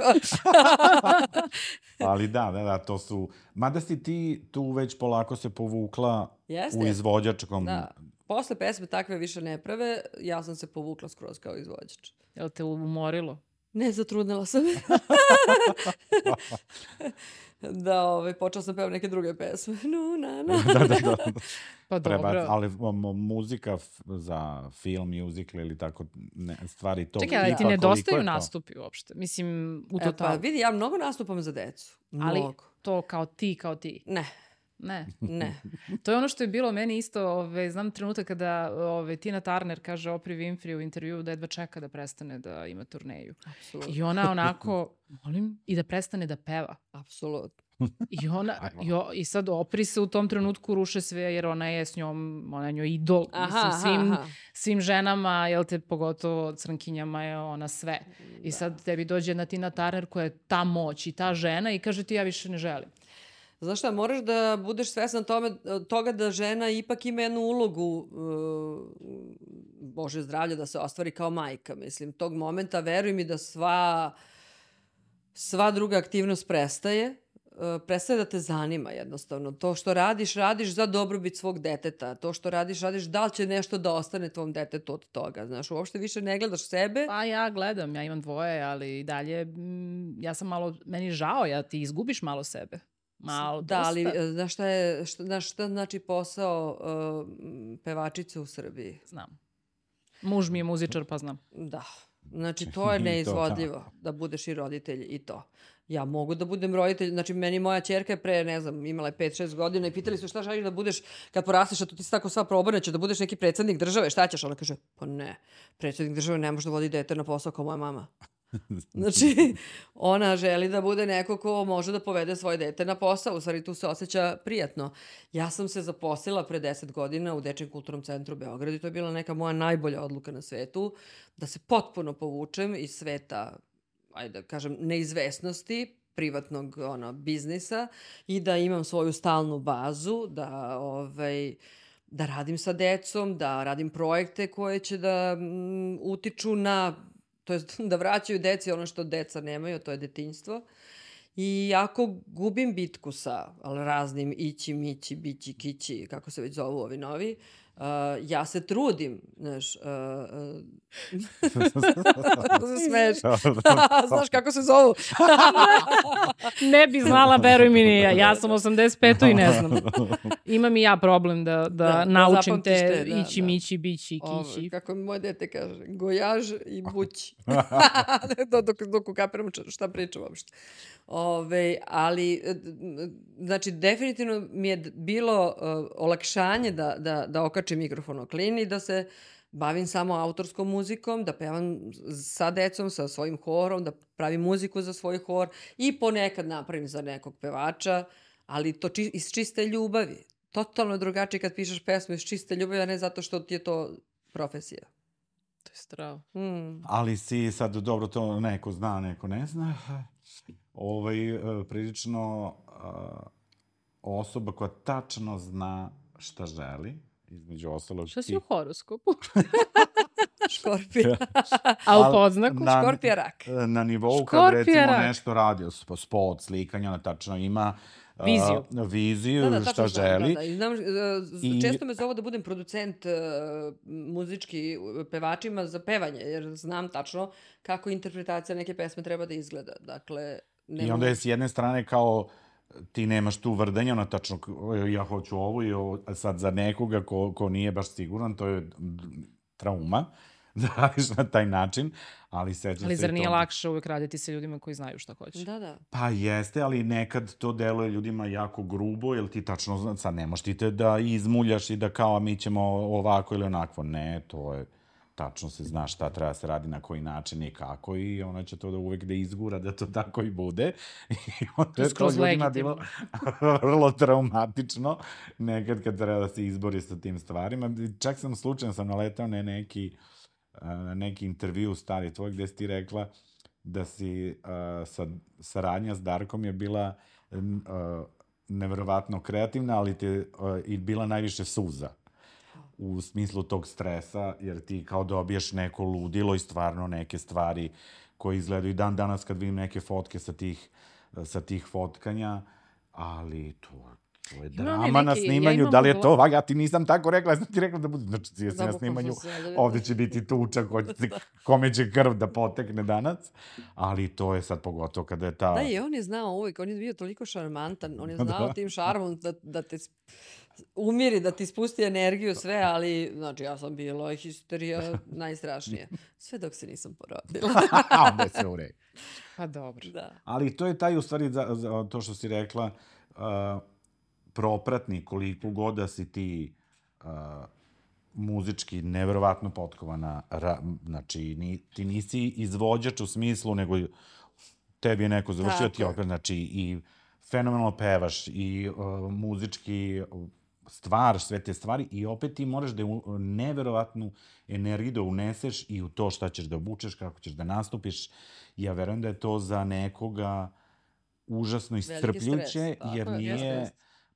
[SPEAKER 2] Ali da, da, da, to su... Mada si ti tu već polako se povukla
[SPEAKER 3] Jeste.
[SPEAKER 2] u izvođačkom...
[SPEAKER 3] Da. Posle pesme Takve više ne prave, ja sam se povukla skroz kao izvođač.
[SPEAKER 1] Jel te umorilo?
[SPEAKER 3] Ne, zatrudnila sam. Da, ovaj, počela sam pevam neke druge pesme. No, na, na.
[SPEAKER 2] da, da, da.
[SPEAKER 1] Pa dobro.
[SPEAKER 2] Treba, ali muzika za film, musical ili tako ne, stvari to...
[SPEAKER 1] Čekaj, ali ti nedostaju nastupi uopšte? Mislim, u totalu.
[SPEAKER 3] E, pa vidi, ja mnogo nastupam za decu. Mnogo.
[SPEAKER 1] Ali to kao ti, kao ti?
[SPEAKER 3] Ne.
[SPEAKER 1] Ne.
[SPEAKER 3] Ne.
[SPEAKER 1] To je ono što je bilo meni isto, ove, znam trenutak kada ove, Tina Turner kaže Oprah Winfrey u intervju da jedva čeka da prestane da ima turneju.
[SPEAKER 3] Apsolutno.
[SPEAKER 1] I ona onako, molim, i da prestane da peva.
[SPEAKER 3] Apsolutno.
[SPEAKER 1] I ona, jo, i sad Opri se u tom trenutku ruše sve jer ona je s njom, ona je njoj idol.
[SPEAKER 3] Aha,
[SPEAKER 1] Mislim, svim,
[SPEAKER 3] aha.
[SPEAKER 1] svim ženama, jel te, pogotovo crnkinjama je ona sve. I
[SPEAKER 3] da.
[SPEAKER 1] sad tebi dođe jedna Tina Turner koja je ta moć i ta žena i kaže ti ja više ne želim.
[SPEAKER 3] Znaš šta, moraš da budeš svesna tome, toga da žena ipak ima jednu ulogu, uh, Bože zdravlje, da se ostvari kao majka. Mislim, tog momenta, veruj mi da sva, sva druga aktivnost prestaje. Uh, prestaje da te zanima jednostavno. To što radiš, radiš za dobrobit svog deteta. To što radiš, radiš da li će nešto da ostane tvom detetu od toga. Znaš, uopšte više ne gledaš sebe.
[SPEAKER 1] Pa ja gledam, ja imam dvoje, ali i dalje, m, ja sam malo, meni žao, ja ti izgubiš malo sebe. Malo,
[SPEAKER 3] da, dosta. Ali znaš šta, je, šta, šta znači posao uh, pevačice u Srbiji?
[SPEAKER 1] Znam. Muž mi je muzičar, pa znam.
[SPEAKER 3] Da. Znači, to je neizvodljivo to, da budeš i roditelj i to. Ja mogu da budem roditelj, znači meni moja ćerka je pre, ne znam, imala je pet šest godina i pitali su šta želiš da budeš kad porasteš, a tu ti se tako sva probrneće, da budeš neki predsjednik države, šta ćeš? Ona kaže, pa ne, predsjednik države ne može da vodi dete na posao kao moja mama. Znači, ona želi da bude neko ko može da povede svoje dete na posao. U stvari, tu se osjeća prijatno. Ja sam se zaposlila pre deset godina u Dečijem kulturnom centru Beograd i to je bila neka moja najbolja odluka na svetu, da se potpuno povučem iz sveta, ajde da kažem, neizvesnosti, privatnog ono, biznisa i da imam svoju stalnu bazu, da, ovaj, da radim sa decom, da radim projekte koje će da m, utiču na, to jest da vraćaju deci ono što deca nemaju, to je detinjstvo. I ako gubim bitku sa raznim ići, mići, bići, kići, kako se već zovu ovi novi, Uh, ja se trudim, znaš, uh, uh, kako se smeš, znaš kako se zovu.
[SPEAKER 1] Ne bi znala, veruj mi ni ja, ja sam osamdeset peta i ne znam. Imam i ja problem da, da, da naučim te, te da, ići, da. mići, bići, kići.
[SPEAKER 3] Ovo, kako moje dete kaže, gojaž i bući. dok, dok ukapiram šta pričam uopšte. Ove, ali, znači, definitivno mi je bilo uh, olakšanje da, da, da okačim mikrofon o klini i da se bavim samo autorskom muzikom, da pevam sa decom, sa svojim horom, da pravim muziku za svoj hor i ponekad napravim za nekog pevača, ali to či, iz čiste ljubavi. Totalno drugačije kad pišeš pesmu iz čiste ljubavi, a ne zato što ti je to profesija.
[SPEAKER 1] To je strava.
[SPEAKER 3] Mm.
[SPEAKER 2] Ali si sad, dobro, to neko zna, neko ne zna, ovaj, prilično uh, osoba koja tačno zna šta želi, između ostalog.
[SPEAKER 1] Šta si u horoskopu?
[SPEAKER 3] Škorpija.
[SPEAKER 1] A u podznaku?
[SPEAKER 2] Na,
[SPEAKER 3] Škorpija rak.
[SPEAKER 2] Na nivou
[SPEAKER 1] Škorpija
[SPEAKER 2] kad recimo
[SPEAKER 1] rak.
[SPEAKER 2] nešto radi, spot, slikanje, ona tačno ima uh,
[SPEAKER 1] viziju,
[SPEAKER 2] viziju
[SPEAKER 3] da, da,
[SPEAKER 2] šta
[SPEAKER 3] tačno,
[SPEAKER 2] želi.
[SPEAKER 3] Da, da. I znam, uh,
[SPEAKER 2] I...
[SPEAKER 3] često me zovu da budem producent uh, muzički pevačima za pevanje, jer znam tačno kako interpretacija neke pesme treba da izgleda. Dakle,
[SPEAKER 2] I onda je s jedne strane kao ti nemaš tu vrdenja, ono tačno, ja hoću ovo i ovo, sad za nekoga ko, ko nije baš siguran, to je trauma, da radiš na taj način, ali sećam se...
[SPEAKER 1] Ali zar nije
[SPEAKER 2] to...
[SPEAKER 1] lakše uvek raditi sa ljudima koji znaju šta hoće?
[SPEAKER 3] Da, da.
[SPEAKER 2] Pa jeste, ali nekad to deluje ljudima jako grubo, jer ti tačno zna, sad ne možeš ti te da izmuljaš i da kao mi ćemo ovako ili onako. Ne, to je... Tačno se zna šta treba se radi, na koji način i kako i ona će to da uvek da izgura da to tako i bude. I onda je to ljudima bilo vrlo traumatično nekad kad treba da se izbori sa tim stvarima. Čak sam slučajno sam naletao na neki, na neki intervju stari tvoj gde si ti rekla da si uh, sa, saradnja s Darkom je bila uh, neverovatno kreativna, ali ti uh, i bila najviše suza. U smislu tog stresa, jer ti kao dobiješ neko ludilo i stvarno neke stvari koje izgledaju dan danas kad vidim neke fotke sa tih, sa tih fotkanja, ali to, to je drama neki, na snimanju, ja da li je to, ja ti nisam tako rekla, ja sam ti rekla da bude, znači jesi na snimanju, ovde će biti tuča, kome će krv da potekne danas, ali to je sad pogotovo kada je ta...
[SPEAKER 3] Da, i on je znao uvijek, on je bio toliko šarmantan, on je znao tim šarmom da, da te umiri, da ti spusti energiju, sve, ali, znači, ja sam bila histerija najstrašnija. Sve dok se nisam porodila.
[SPEAKER 2] Onda je sve u redu.
[SPEAKER 1] Pa dobro.
[SPEAKER 3] Da.
[SPEAKER 2] Ali to je taj, u stvari, za, za to što si rekla, uh, propratni koliko god da si ti uh, muzički neverovatno potkovana, ra, znači, ni, ti nisi izvođač u smislu, nego tebi je neko završio ti opet, znači, i fenomenalno pevaš, i uh, muzički stvaraš sve te stvari i opet ti moraš da neverovatnu energiju da uneseš i u to šta ćeš da obučeš, kako ćeš da nastupiš. Ja verujem da je to za nekoga užasno iscrpljuće, jer nije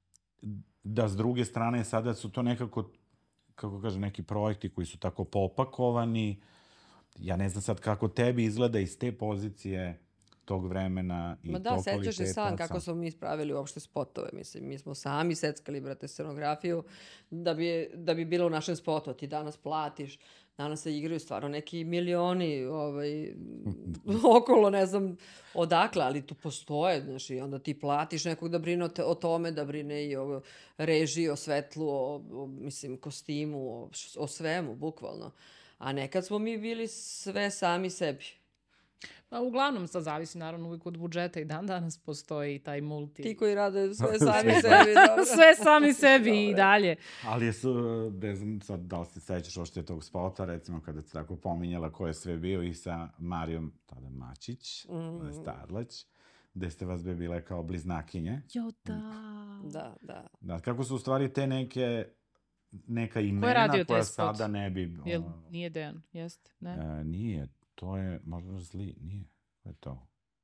[SPEAKER 2] da s druge strane sada su to nekako, kako kažem, neki projekti koji su tako popakovani. Ja ne znam sad kako tebi izgleda iz te pozicije tog vremena i
[SPEAKER 3] Ma da,
[SPEAKER 2] tog kvaliteta.
[SPEAKER 3] sećaš se sam kako smo mi spravili uopšte spotove, mislim, mi smo sami seckali, brate, scenografiju da bi, da bi bilo u našem spotu, ti danas platiš, danas se igraju stvarno neki milioni ovaj, okolo, ne znam odakle, ali tu postoje, znaš, i onda ti platiš nekog da brine o, te, o tome, da brine i o režiji, o svetlu, o, o mislim, kostimu, o, o svemu, bukvalno. A nekad smo mi bili sve sami sebi.
[SPEAKER 1] Pa uglavnom sad zavisi naravno uvijek od budžeta i dan danas postoji taj multi.
[SPEAKER 3] Ti koji rade sve sami sebi. Dobro.
[SPEAKER 1] Sve sami sebi i dalje.
[SPEAKER 2] Ali jesu, bez, sad, da li se sećaš ošte tog spota, recimo kada se tako pominjala ko je sve bio i sa Marijom, tada Mačić, mm. Starleć, gde ste vas be bile kao bliznakinje.
[SPEAKER 1] Jo, da.
[SPEAKER 3] Da, da.
[SPEAKER 2] Da, kako su u stvari te neke neka imena koja sada ne bi...
[SPEAKER 1] Jel, nije Dejan, jeste? Ne?
[SPEAKER 2] E, nije, to je možda Zli, nije, to je to.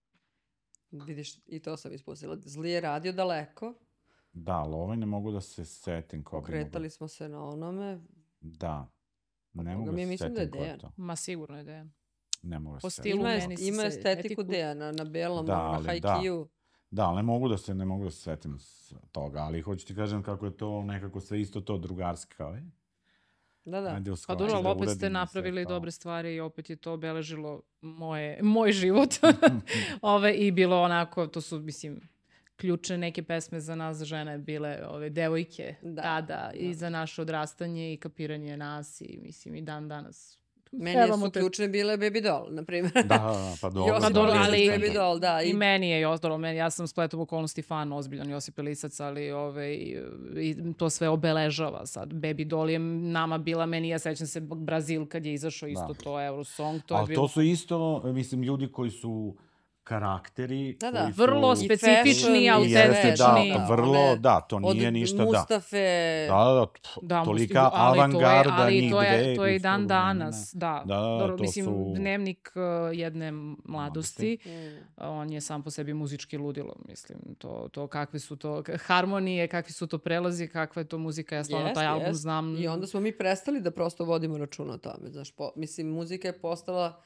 [SPEAKER 3] Vidiš, i to sam ispustila. Zli je radio daleko.
[SPEAKER 2] Da, ali ovaj ne mogu da se setim.
[SPEAKER 3] Okretali smo se na onome.
[SPEAKER 2] Da, ne mogu da se setim
[SPEAKER 3] da
[SPEAKER 2] ko je to.
[SPEAKER 1] Ma sigurno je Dejan.
[SPEAKER 2] Ne mogu da se
[SPEAKER 1] setim. Ima,
[SPEAKER 3] ima estetiku Dejana na belom, da, na hajkiju.
[SPEAKER 2] Da, ali ne mogu da se, ne mogu da se setim toga, ali hoću ti kažem kako je to nekako sve isto to drugarski kao je.
[SPEAKER 3] Da, da.
[SPEAKER 2] Ajde,
[SPEAKER 1] pa dobro, ali opet ste napravili dobre stvari i opet je to obeležilo moje, moj život. ove, I bilo onako, to su, mislim, ključne neke pesme za nas žene bile ove devojke da, tada da. I za naše odrastanje i kapiranje nas i mislim i dan danas.
[SPEAKER 3] Meni su te... ključne bile Baby Doll, na primjer.
[SPEAKER 2] Da, pa dobro.
[SPEAKER 1] Pa dobro, ali
[SPEAKER 3] Baby Doll, da.
[SPEAKER 1] I, i meni je ostalo, meni, ja sam spletom okolnosti fan, ozbiljan Josip Elisac, ali ove, i, i to sve obeležava sad. Baby Doll je nama bila, meni, ja sećam se Brazil kad je izašao isto da. To Eurosong. To
[SPEAKER 2] ali
[SPEAKER 1] je bilo...
[SPEAKER 2] to su isto, mislim, ljudi koji su karakteri
[SPEAKER 3] da, da.
[SPEAKER 2] koji su...
[SPEAKER 1] Vrlo specifični, autentični.
[SPEAKER 2] Da, vrlo, da, to nije
[SPEAKER 3] od
[SPEAKER 2] ništa, da.
[SPEAKER 3] Od Mustafe...
[SPEAKER 2] Da, da, da, tolika avangarda njih dve.
[SPEAKER 1] Ali to je, to je i dan danas, da.
[SPEAKER 2] Da, da,
[SPEAKER 1] Dobro,
[SPEAKER 2] to
[SPEAKER 1] mislim,
[SPEAKER 2] su...
[SPEAKER 1] dnevnik uh, jedne mladosti, mm. on je sam po sebi muzički ludilo, mislim. To, to kakve su to harmonije, kakvi su to prelazi, kakva je to muzika, ja stvarno yes, taj album yes. znam.
[SPEAKER 3] I onda smo mi prestali da prosto vodimo računa o tome, znaš, po, mislim, muzika je postala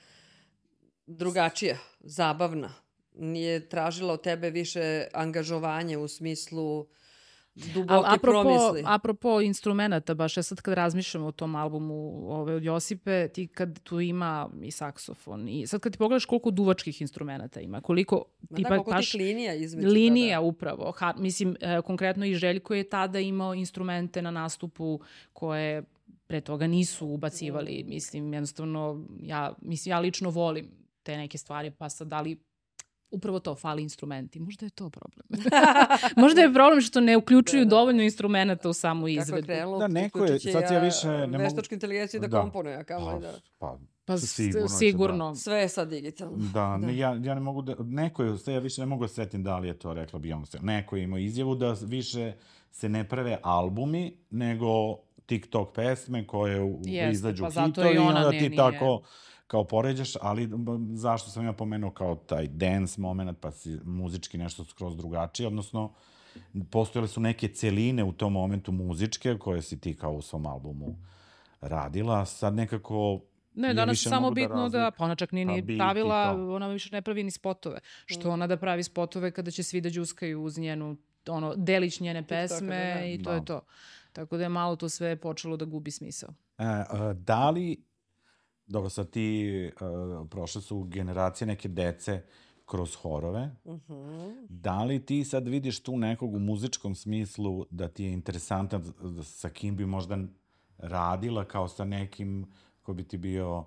[SPEAKER 3] drugačija, zabavna. Nije tražila od tebe više angažovanje u smislu duboki
[SPEAKER 1] apropo,
[SPEAKER 3] promisli.
[SPEAKER 1] Apropo instrumenta, baš ja sad kad razmišljam o tom albumu ove, od Josipe, ti kad tu ima i saksofon, i sad kad ti pogledaš koliko duvačkih instrumenta ima, koliko
[SPEAKER 3] ti da, pa, koliko paš, linija između
[SPEAKER 1] linija
[SPEAKER 3] tada.
[SPEAKER 1] Upravo. Ha, mislim, e, konkretno i Željko je tada imao instrumente na nastupu koje pre toga nisu ubacivali. Mm. Mislim, jednostavno, ja, mislim, ja lično volim te neke stvari, pa sad da li upravo to, fali instrumenti. Možda je to problem. Možda je problem što ne uključuju da, da. dovoljno instrumenta u samu izvedbu.
[SPEAKER 3] Kako je krenulo,
[SPEAKER 2] da, neko je, sad ja više ne mogu...
[SPEAKER 3] Veštačku inteligenciju da, da komponuje, a kamo
[SPEAKER 2] pa,
[SPEAKER 3] da...
[SPEAKER 2] Pa,
[SPEAKER 1] pa sigurno. sigurno.
[SPEAKER 3] Da. Sve je sad digitalno.
[SPEAKER 2] Da, da. Ja, ja ne mogu da... Neko je, ja više ne mogu da setim da li je to rekla Beyoncé. Neko je imao izjavu da više se ne prave albumi, nego TikTok pesme koje Jeste, izađu
[SPEAKER 1] pa
[SPEAKER 2] hitovi i onda ti
[SPEAKER 1] nije.
[SPEAKER 2] tako... kao poređaš, ali zašto sam ja pomenuo kao taj dance moment, pa si muzički nešto skroz drugačije, odnosno postojale su neke celine u tom momentu muzičke koje si ti kao u svom albumu radila, sad nekako...
[SPEAKER 1] Ne, danas je samo bitno da, da pa ona čak nije ni pravila, ona više ne pravi ni spotove. Što ona da pravi spotove kada će svi da džuskaju uz njenu, ono, delić njene pesme da, da. i to da. je to. Tako da je malo to sve počelo da gubi smisao.
[SPEAKER 2] E, da li Dobro, sad ti, uh, prošle su generacije neke dece kroz horove. Uh-huh. Da li ti sad vidiš tu nekog u muzičkom smislu da ti je interesantan sa kim bi možda radila kao sa nekim ko bi ti bio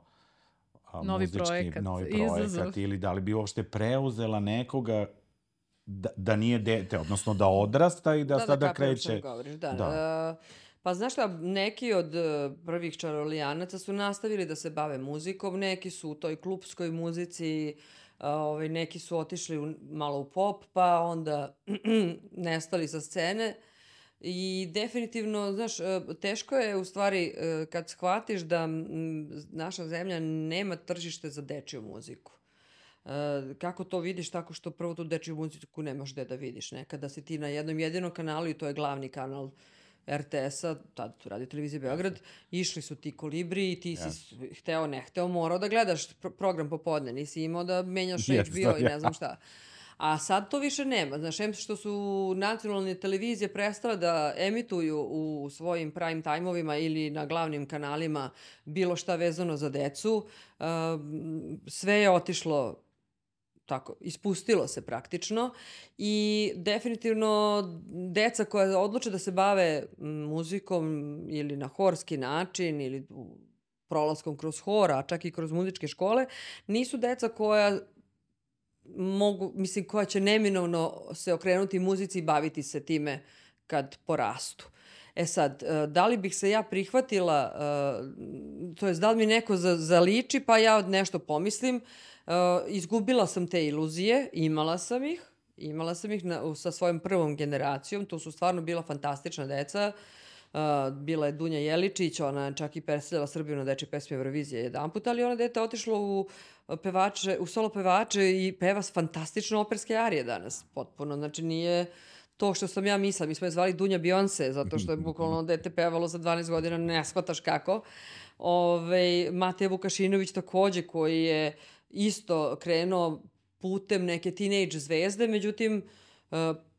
[SPEAKER 2] uh,
[SPEAKER 1] novi
[SPEAKER 2] muzički,
[SPEAKER 1] projekat,
[SPEAKER 2] novi projekat izazov. Ili da li bi uopšte preuzela nekoga da, da nije dete, odnosno da odrasta i da, da sada
[SPEAKER 3] da,
[SPEAKER 2] kreće...
[SPEAKER 3] Govoriš, da, da. Uh, Pa znaš šta, neki od prvih čarolijanaca su nastavili da se bave muzikom, neki su u toj klupskoj muzici, ovaj, neki su otišli u, malo u pop, pa onda nestali sa scene. I definitivno, znaš, teško je u stvari kad shvatiš da naša zemlja nema tržište za dečiju muziku. Kako to vidiš tako što prvo tu dečiju muziku nemaš gde da vidiš. Nekada si ti na jednom jedinom kanalu i to je glavni kanal er te es-a, tada tu radi Televizija Beograd, išli su ti Kolibri i ti si yes. hteo, ne hteo, morao da gledaš pro- program popodne, nisi imao da menjaš yes, H B O i ne znam šta. A sad to više nema. Znaš, em što su nacionalne televizije prestale da emituju u svojim prime time-ovima ili na glavnim kanalima bilo šta vezano za decu, uh, sve je otišlo tako, ispustilo se praktično i definitivno deca koja odluče da se bave muzikom ili na horski način ili u prolaskom kroz hora, a čak i kroz muzičke škole, nisu deca koja mogu, mislim, koja će neminovno se okrenuti muzici i baviti se time kad porastu. E sad, da li bih se ja prihvatila, to jest da li mi neko zaliči pa ja nešto pomislim, izgubila sam te iluzije, imala sam ih, imala sam ih na, sa svojom prvom generacijom, to su stvarno bila fantastična deca. Uh, bila je Dunja Jeličić, ona čak i predstavljala Srbiju na dečje pesme Eurovizije jedan put, ali ona dete otišla u pevače, u solo pevače i peva fantastično operske arije danas, potpuno. Znači nije to što sam ja mislila, mi smo je zvali Dunja Beyoncé, zato što je bukvalno dete pevalo za dvanaest godina, ne shvataš kako. Ove, Mateja Vukašinović takođe, koji je isto krenuo putem neke teenage zvezde, međutim, uh,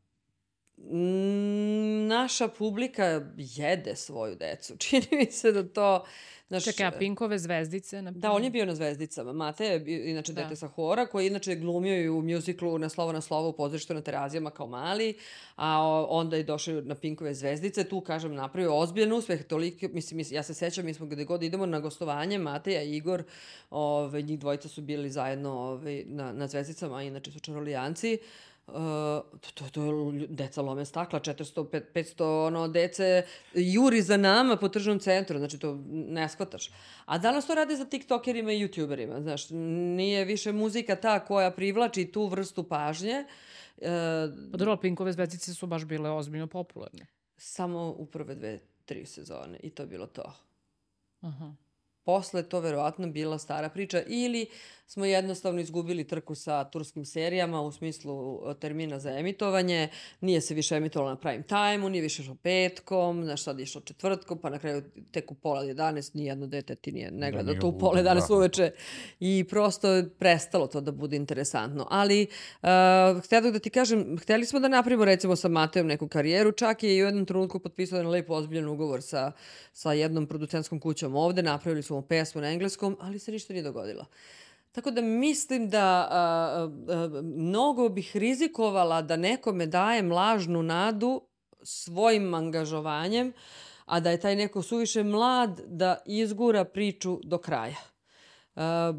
[SPEAKER 3] naša publika jede svoju decu. Čini mi se da to... Naš,
[SPEAKER 1] Čekaj, a Pinkove zvezdice? Na
[SPEAKER 3] da, on je bio na Zvezdicama. Mate je inače da. dete sa hora, koji inače glumio i u mjuziklu Na slovo na slovo u pozorištu na Terazijama kao mali, a onda je došao na Pinkove zvezdice. Tu, kažem, napravio ozbiljan uspeh. Toliko, mislim, ja se sećam, mi smo gde god idemo na gostovanje, Mateja i Igor, ove, njih dvojica su bili zajedno ove, na, na Zvezdicama, a inače su čarolijanci. Uh, to, to, to je deca lome stakla, četiristo petsto ono, dece juri za nama po tržnom centru, znači to ne shvataš. A danas to rade za tiktokerima i youtuberima, znaš, nije više muzika ta koja privlači tu vrstu pažnje. Uh,
[SPEAKER 1] pa dobro, Pinkove zvezdice su baš bile ozbiljno popularne.
[SPEAKER 3] Samo u prve dve, tri sezone i to je bilo to.
[SPEAKER 1] Aha.
[SPEAKER 3] Posle to verovatno bila stara priča ili smo jednostavno izgubili trku sa turskim serijama u smislu termina za emitovanje. Nije se više emitovalo na prime time-u, nije više išlo petkom, znaš, sad je išlo četvrtkom, pa na kraju tek u pola jedanaest, nijedno dete ti nije ne gleda to u pola jedanaest uveče i prosto je prestalo to da bude interesantno. Ali, uh, htjela da ti kažem, htjeli smo da napravimo recimo sa Matejom neku karijeru, čak je i u jednom trenutku potpisao jedan lepo ozbiljan ugovor sa, sa jednom producentskom kućom ovde, napravili smo pesmu na engleskom, ali se ništa nije dogodilo. Tako da mislim da a, a, mnogo bih rizikovala da nekome dajem lažnu nadu svojim angažovanjem, a da je taj neko suviše mlad da izgura priču do kraja. A,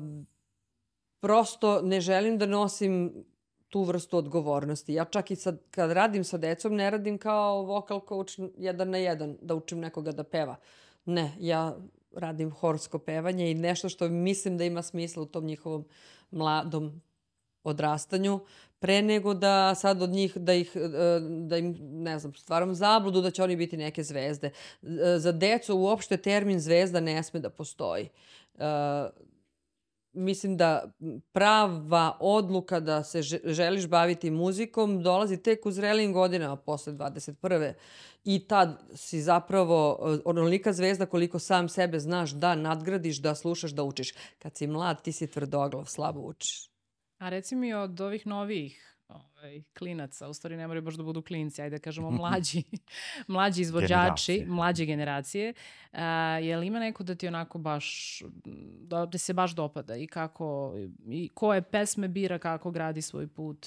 [SPEAKER 3] prosto ne želim da nosim tu vrstu odgovornosti. Ja čak i sad, kad radim sa decom, ne radim kao vocal coach jedan na jedan, da učim nekoga da peva. Ne, ja radim horsko pevanje i nešto što mislim da ima smisla u tom njihovom mladom odrastanju, pre nego da sad od njih, da ih, da im, ne znam, stvaram zabludu da će oni biti neke zvezde. Za decu uopšte termin zvezda ne sme da postoji. Mislim da prava odluka da se želiš baviti muzikom dolazi tek u zrelijim godinama posle dvadeset prve i tad si zapravo onolika zvezda koliko sam sebe znaš da nadgradiš, da slušaš, da učiš. Kad si mlad, ti si tvrdoglav, slabo učiš.
[SPEAKER 1] A reci mi od ovih novih ovaj, klinaca, u stvari ne moraju baš da budu klinci, ajde da kažemo mlađi, mlađi izvođači, generacije. mlađe generacije, a, je li ima neko da ti onako baš, da ti se baš dopada i kako, i koje pesme bira, kako gradi svoj put?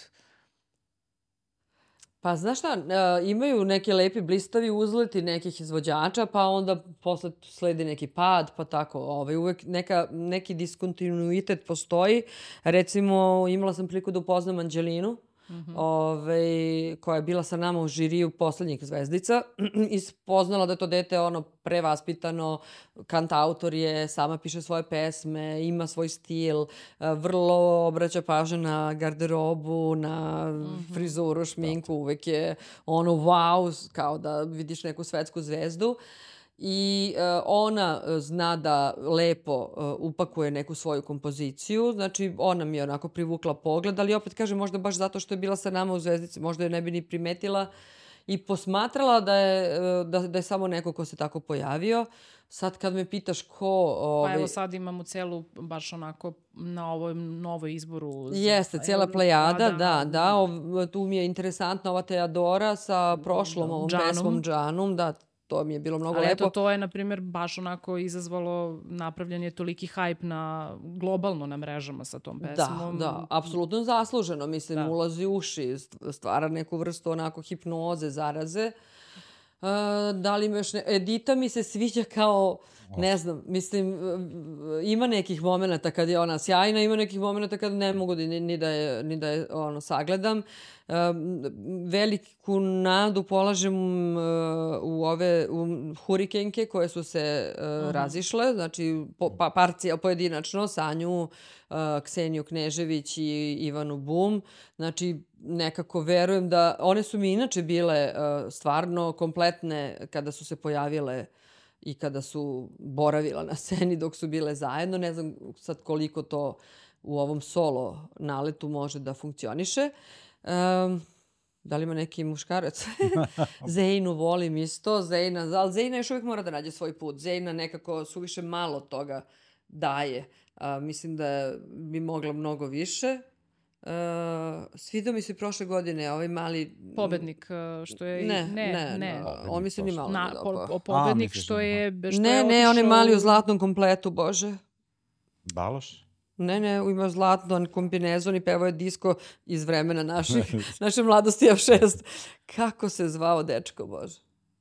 [SPEAKER 3] Pa znaš šta, imaju neki lepi blistavi uzleti nekih izvođača, pa onda posle sledi neki pad, pa tako, ovaj, uvek neka, neki diskontinuitet postoji. Recimo, imala sam priliku da upoznam Anđelinu, Mm-hmm. Ove, koja je bila sa nama u žiriju poslednjih Zvezdica i spoznala da to dete ono prevaspitano, kantautor je, sama piše svoje pesme, ima svoj stil, vrlo obraća pažnju na garderobu, na mm-hmm. frizuru, šminku, uvek je ono wow, kao da vidiš neku svetsku zvezdu. I uh, ona zna da lepo uh, upakuje neku svoju kompoziciju, znači ona mi je onako privukla pogled, ali opet kažem možda baš zato što je bila sa nama u Zvezdici, možda je ne bi ni primetila i posmatrala da je, uh, da, da je samo neko ko se tako pojavio. Sad kad me pitaš ko... Ovaj...
[SPEAKER 1] Pa evo sad imamo celu, baš onako na ovoj novoj izboru.
[SPEAKER 3] Jeste, cijela plejada, da, da. Ov, tu mi je interesantna ova Teodora sa prošlom ovom
[SPEAKER 1] Džanum.
[SPEAKER 3] pesmom Džanum, da. To mi je bilo mnogo
[SPEAKER 1] ali
[SPEAKER 3] lepo.
[SPEAKER 1] Ali eto, to je, na primjer, baš onako izazvalo napravljen je toliki hype na, globalno na mrežama sa tom pesmom.
[SPEAKER 3] Da, da, apsolutno zasluženo. Mislim,
[SPEAKER 1] da.
[SPEAKER 3] ulazi u uši, stvara neku vrstu onako hipnoze, zaraze. Uh, da li ima još ne... Edita mi se sviđa kao, ne znam, mislim, ima nekih momenta kad je ona sjajna, ima nekih momenta kad ne mogu ni, ni da je, ni da je ono, sagledam. Uh, veliku nadu polažem uh, u ove u hurikenke koje su se uh, uh-huh. razišle, znači po, pa, parcija pojedinačno, Sanju, uh, Kseniju Knežević i Ivanu Bum. Znači, nekako verujem da one su mi inače bile uh, stvarno kompletne kada su se pojavile i kada su boravila na sceni dok su bile zajedno. Ne znam sad koliko to u ovom solo naletu može da funkcioniše. Um, da li ima neki muškarac? Zejnu volim isto. Zejna, ali Zejna još uvijek mora da nađe svoj put. Zejna nekako suviše malo toga daje. Uh, mislim da bi mogla mnogo više. Uh, svidio mi se prošle godine ovaj mali...
[SPEAKER 1] Pobednik, što je...
[SPEAKER 3] Ne,
[SPEAKER 1] ne,
[SPEAKER 3] ne.
[SPEAKER 1] ne.
[SPEAKER 3] no, on mi se ni malo
[SPEAKER 1] Na,
[SPEAKER 3] ne
[SPEAKER 1] po,
[SPEAKER 3] dopao.
[SPEAKER 1] pobednik A, što je... Što
[SPEAKER 3] ne,
[SPEAKER 1] je
[SPEAKER 3] ne, on je mali u
[SPEAKER 1] u
[SPEAKER 3] zlatnom kompletu, bože.
[SPEAKER 2] Baloš?
[SPEAKER 3] Ne, ne, ima zlatno kombinezon i pevao je disko iz vremena naših, naše mladosti F šest. Kako se zvao dečko, bože?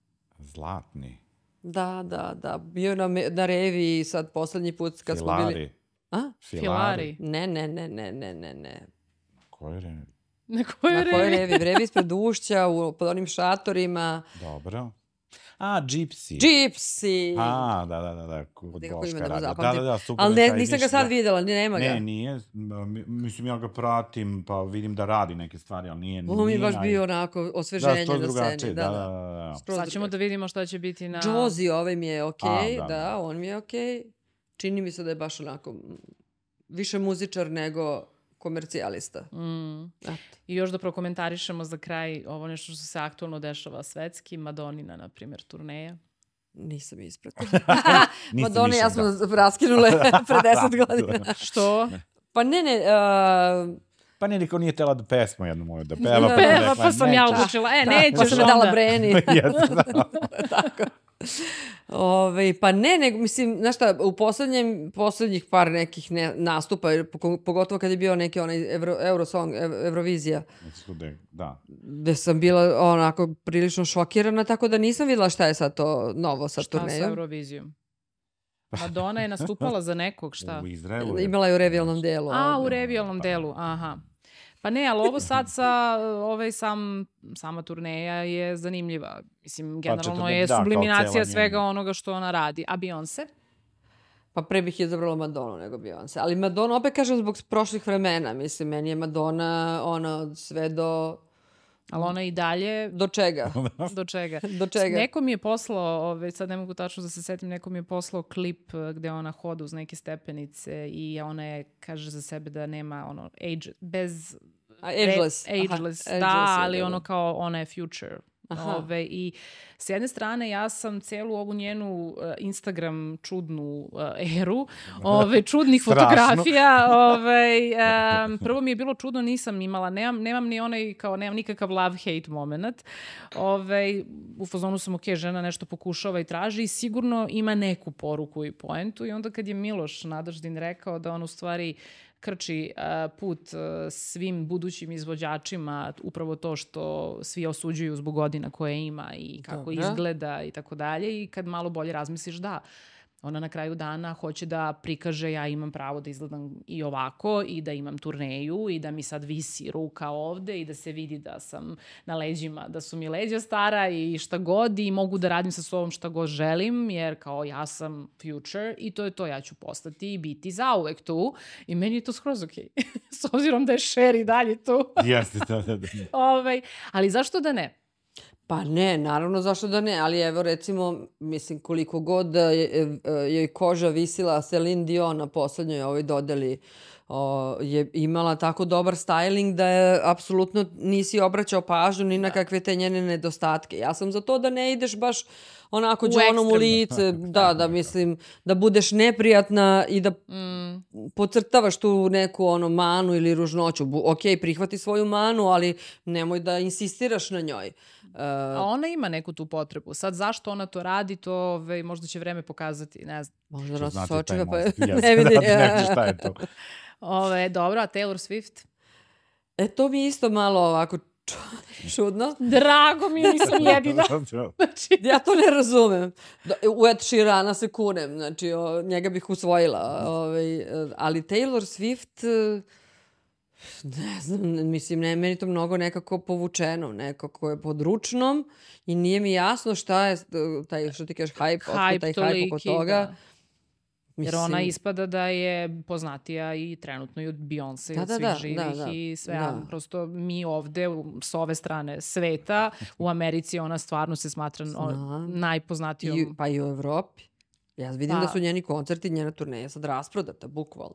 [SPEAKER 2] Zlatni.
[SPEAKER 3] Da, da, da. Bio je na, na reviji sad poslednji put kad
[SPEAKER 2] Filari.
[SPEAKER 3] smo bili... A?
[SPEAKER 1] Filari.
[SPEAKER 3] Ne, ne, ne, ne, ne, ne, ne.
[SPEAKER 2] Koji revi?
[SPEAKER 1] Na kojoj revi?
[SPEAKER 3] Na kojoj revi? Revi ispred Ušća, u, pod onim šatorima.
[SPEAKER 2] Dobro. A, Gypsy.
[SPEAKER 3] Gypsy!
[SPEAKER 2] A, da, da, da, da. Kod Boška radio. Da, da, da, super.
[SPEAKER 3] Ali ne, nisam ga sad videla, nema ga.
[SPEAKER 2] Ne, nije. Mislim, ja ga pratim, pa vidim da radi neke stvari, ali nije...
[SPEAKER 3] Ovo mi je baš
[SPEAKER 2] naj...
[SPEAKER 3] bio onako osveženje
[SPEAKER 2] da,
[SPEAKER 3] na sceni.
[SPEAKER 2] Da, da, da. da, da.
[SPEAKER 1] Sad ćemo da vidimo šta će biti na...
[SPEAKER 3] Josie, ovaj mi je okej, okay,
[SPEAKER 2] A, da,
[SPEAKER 3] da,
[SPEAKER 2] da,
[SPEAKER 3] on mi je okej. Okay. Čini mi se da je baš onako više muzičar nego komercijalista.
[SPEAKER 1] Mm. I još da prokomentarišemo za kraj ovo nešto što se aktualno dešava svetski. Madonina, na primjer, turneja.
[SPEAKER 3] Nisam ispratila. Madonna i ja smo raskinule pre deset godina.
[SPEAKER 1] Što?
[SPEAKER 3] Pa ne, ne... Uh...
[SPEAKER 2] Pa ne, niko nije tela da pesmu jednu moju da peva.
[SPEAKER 1] Pa, peva, pa sam ja odlučila. E, nećeš
[SPEAKER 3] onda. Pa sam
[SPEAKER 1] onda.
[SPEAKER 3] dala Breni.
[SPEAKER 2] Jeste, da.
[SPEAKER 3] Tako. Ove, pa ne, nego, mislim, znaš šta, u poslednjem, poslednjih par nekih ne, nastupa, pogotovo kad je bio neki onaj Euro, Eurosong, Ev, Eurovizija,
[SPEAKER 2] da.
[SPEAKER 3] gde sam bila onako prilično šokirana, tako da nisam videla šta je sad to novo sa turnejom.
[SPEAKER 1] Šta sa Eurovizijom? Madonna je nastupala za nekog, šta?
[SPEAKER 2] U Izraelu.
[SPEAKER 3] Imala je u revijalnom delu.
[SPEAKER 1] A, u revijalnom delu, aha. Pa ne, ali ovo sad sa, ovaj sam, sama turneja je zanimljiva. Mislim, generalno pa je da, subliminacija svega onoga što ona radi. A Beyoncé?
[SPEAKER 3] Pa pre bih izabrala Madonu nego Beyoncé. Ali Madonna, opet kažem, zbog prošlih vremena. Mislim, meni je Madonna ona sve do...
[SPEAKER 1] Ali ona i dalje...
[SPEAKER 3] Do čega?
[SPEAKER 1] Do čega?
[SPEAKER 3] Do čega?
[SPEAKER 1] Neko mi je poslao, ove, sad ne mogu tačno da se setim, neko mi je poslao klip gde ona hoda uz neke stepenice i ona je, kaže za sebe da nema ono, age, bez...
[SPEAKER 3] Ageless.
[SPEAKER 1] Ageless,
[SPEAKER 3] Aha,
[SPEAKER 1] da,
[SPEAKER 3] ageless,
[SPEAKER 1] ali
[SPEAKER 3] je,
[SPEAKER 1] ono kao ona je future.
[SPEAKER 3] Aha.
[SPEAKER 1] Ove, I s jedne strane ja sam celu ovu njenu uh, Instagram čudnu uh, eru, ove, čudnih fotografija. Ove, um, prvo mi je bilo čudno, nisam imala, nemam, nemam ni onaj, kao nemam nikakav love-hate moment. Ove, u fazonu sam, ok, žena nešto pokušava i traži i sigurno ima neku poruku i poentu. I onda kad je Miloš Nadaždin rekao da on u stvari krči uh, put uh, svim budućim izvođačima, upravo to što svi osuđuju zbog godina koje ima i kako Dobre. izgleda i tako dalje. I kad malo bolje razmisliš, da, ona na kraju dana hoće da prikaže ja imam pravo da izgledam i ovako i da imam turneju i da mi sad visi ruka ovde i da se vidi da sam na leđima, da su mi leđa stara i šta god i mogu da radim sa sobom šta god želim jer kao ja sam future i to je to, ja ću postati i biti zauvek tu i meni je to skroz okej. S obzirom da je Cher i dalje tu.
[SPEAKER 2] Jeste, da, da, da.
[SPEAKER 1] Ove, ali zašto da ne?
[SPEAKER 3] Pa ne, naravno zašto da ne, ali evo recimo, mislim koliko god je, je koža visila Celine Dion na poslednjoj ovoj dodeli, o, je imala tako dobar styling da je apsolutno nisi obraćao pažnju ni na kakve te njene nedostatke. Ja sam za to da ne ideš baš onako džonom u lice, da, da mislim, da budeš neprijatna i da mm. podcrtavaš tu neku ono manu ili ružnoću. Ok, prihvati svoju manu, ali nemoj da insistiraš na njoj. Uh,
[SPEAKER 1] A ona ima neku tu potrebu. Sad zašto ona to radi, to ove, možda će vreme pokazati, ne znam.
[SPEAKER 3] Možda nosi sočiva pa
[SPEAKER 2] yes,
[SPEAKER 3] ne vidi.
[SPEAKER 2] Da, šta je to.
[SPEAKER 1] Ove, dobro, a Taylor Swift?
[SPEAKER 3] E, to mi isto malo ovako Čudno.
[SPEAKER 1] Drago mi je, nisam jedina.
[SPEAKER 3] Znači... Ja to ne razumem. U Ed Sheerana se kunem, znači o, njega bih usvojila. Ovaj, ali Taylor Swift, ne znam, mislim, ne, meni to mnogo nekako povučeno, nekako je područnom i nije mi jasno šta je taj, što ti kažeš, hype,
[SPEAKER 1] hype
[SPEAKER 3] taj
[SPEAKER 1] toliki,
[SPEAKER 3] hype oko toga.
[SPEAKER 1] Da. Jer ona ispada da je poznatija i trenutno i od Beyoncé i
[SPEAKER 3] da,
[SPEAKER 1] od
[SPEAKER 3] da,
[SPEAKER 1] svih
[SPEAKER 3] da,
[SPEAKER 1] živih
[SPEAKER 3] da, da,
[SPEAKER 1] i sve.
[SPEAKER 3] da.
[SPEAKER 1] Prosto mi ovde, s ove strane sveta, u Americi ona stvarno se smatra najpoznatijom.
[SPEAKER 3] I, pa i u Evropi. Ja vidim
[SPEAKER 1] pa.
[SPEAKER 3] da su njeni koncerti, njena turneja sad rasprodata, bukvalno.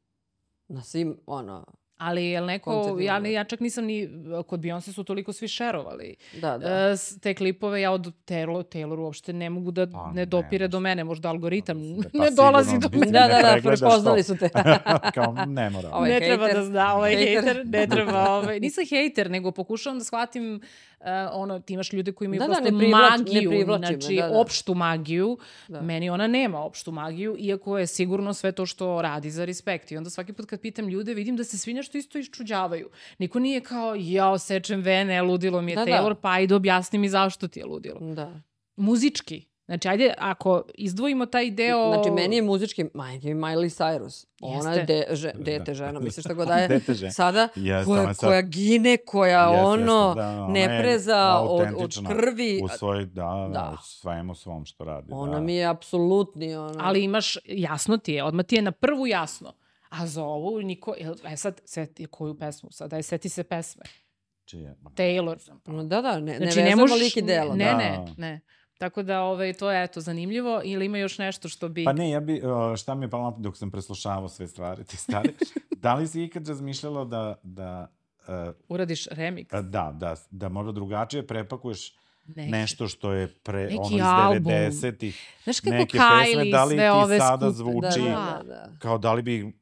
[SPEAKER 3] Na svim, ono...
[SPEAKER 1] Ali je neko, ja, ja čak nisam ni, kod Beyoncé su toliko svi šerovali.
[SPEAKER 3] Da, da.
[SPEAKER 1] Uh, te klipove ja od Taylor, Taylor uopšte ne mogu da pa, ne dopire ne, do mene, možda algoritam pa, ne dolazi do mene.
[SPEAKER 3] Da, da, da, prepoznali su te.
[SPEAKER 2] Kao, ne mora.
[SPEAKER 1] Ovaj ne treba da zna, ovaj hejter, ne treba, ovaj, nisam hejter, nego pokušavam da shvatim Uh, ono, ti imaš ljude koji imaju
[SPEAKER 3] da,
[SPEAKER 1] prosto
[SPEAKER 3] da, ne privlač,
[SPEAKER 1] magiju,
[SPEAKER 3] ne
[SPEAKER 1] znači
[SPEAKER 3] da, da.
[SPEAKER 1] opštu magiju. Da. Meni ona nema opštu magiju, iako je sigurno sve to što radi za respekt. I onda svaki put kad pitam ljude, vidim da se svi nešto isto iščuđavaju. Niko nije kao, jao, sečem vene, ludilo mi je da, Taylor, da. Pa ajde objasni mi zašto ti je ludilo.
[SPEAKER 3] Da.
[SPEAKER 1] Muzički. Znači, ajde, ako izdvojimo taj deo...
[SPEAKER 3] Znači, meni je muzički, majke mi Miley Cyrus. Ona je de, že, dete žena, misliš šta god da je sada,
[SPEAKER 2] yes,
[SPEAKER 3] koja,
[SPEAKER 2] sad...
[SPEAKER 3] koja gine, koja
[SPEAKER 2] yes,
[SPEAKER 3] ono
[SPEAKER 2] yes, da,
[SPEAKER 3] ne preza od, od krvi.
[SPEAKER 2] U svoj, da, da, u svemu svom što radi.
[SPEAKER 3] Ona
[SPEAKER 2] da.
[SPEAKER 3] mi je apsolutni. Ona...
[SPEAKER 1] Ali imaš, jasno ti je, odmah ti je na prvu jasno. A za ovo niko, e sad, seti koju pesmu, sad daj, seti se pesme.
[SPEAKER 2] Čije?
[SPEAKER 1] Taylor.
[SPEAKER 3] Da, da, ne,
[SPEAKER 1] znači,
[SPEAKER 3] ne vezamo lik i delo.
[SPEAKER 1] Ne,
[SPEAKER 2] da.
[SPEAKER 1] ne, ne. Tako da ovaj, to je eto zanimljivo ili ima još nešto što bi...
[SPEAKER 2] Pa ne, ja bi, šta mi je palo dok sam preslušavao sve stvari, ti stare, da li si ikad razmišljala da... da uh,
[SPEAKER 1] uradiš remix?
[SPEAKER 2] Da, da, da možda drugačije prepakuješ
[SPEAKER 1] neki,
[SPEAKER 2] nešto što je pre,
[SPEAKER 1] neki
[SPEAKER 2] ono iz
[SPEAKER 1] album.
[SPEAKER 2] devedesetih.
[SPEAKER 1] Znaš kako
[SPEAKER 2] neke
[SPEAKER 1] Kylie
[SPEAKER 2] pesme, da li
[SPEAKER 1] sve ove
[SPEAKER 2] ti sada
[SPEAKER 1] skup...
[SPEAKER 2] zvuči,
[SPEAKER 3] da, da, da.
[SPEAKER 2] kao da li bi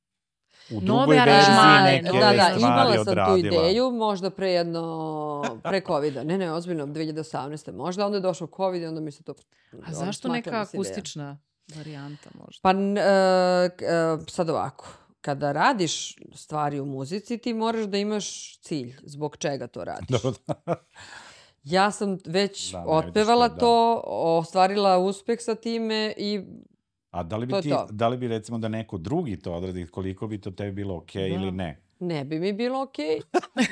[SPEAKER 2] u
[SPEAKER 1] nove
[SPEAKER 2] drugoj verziji neke
[SPEAKER 3] da, da,
[SPEAKER 2] stvari
[SPEAKER 3] imala sam
[SPEAKER 2] odradila.
[SPEAKER 3] tu ideju, možda pre jedno, pre covida. Ne, ne, ozbiljno, dve hiljade osamnaeste. Možda onda je došao covid i onda mi se to...
[SPEAKER 1] A zašto neka akustična varijanta možda?
[SPEAKER 3] Pa, uh, uh, sad ovako. Kada radiš stvari u muzici, ti moraš da imaš cilj. Zbog čega to radiš? Ja sam već da, otpevala to, to, ostvarila uspeh sa time i
[SPEAKER 2] A da li bi,
[SPEAKER 3] to
[SPEAKER 2] ti,
[SPEAKER 3] to.
[SPEAKER 2] da li bi recimo da neko drugi to odradi, koliko bi to tebi bilo okej okay ili ne?
[SPEAKER 3] Ne bi mi bilo okej.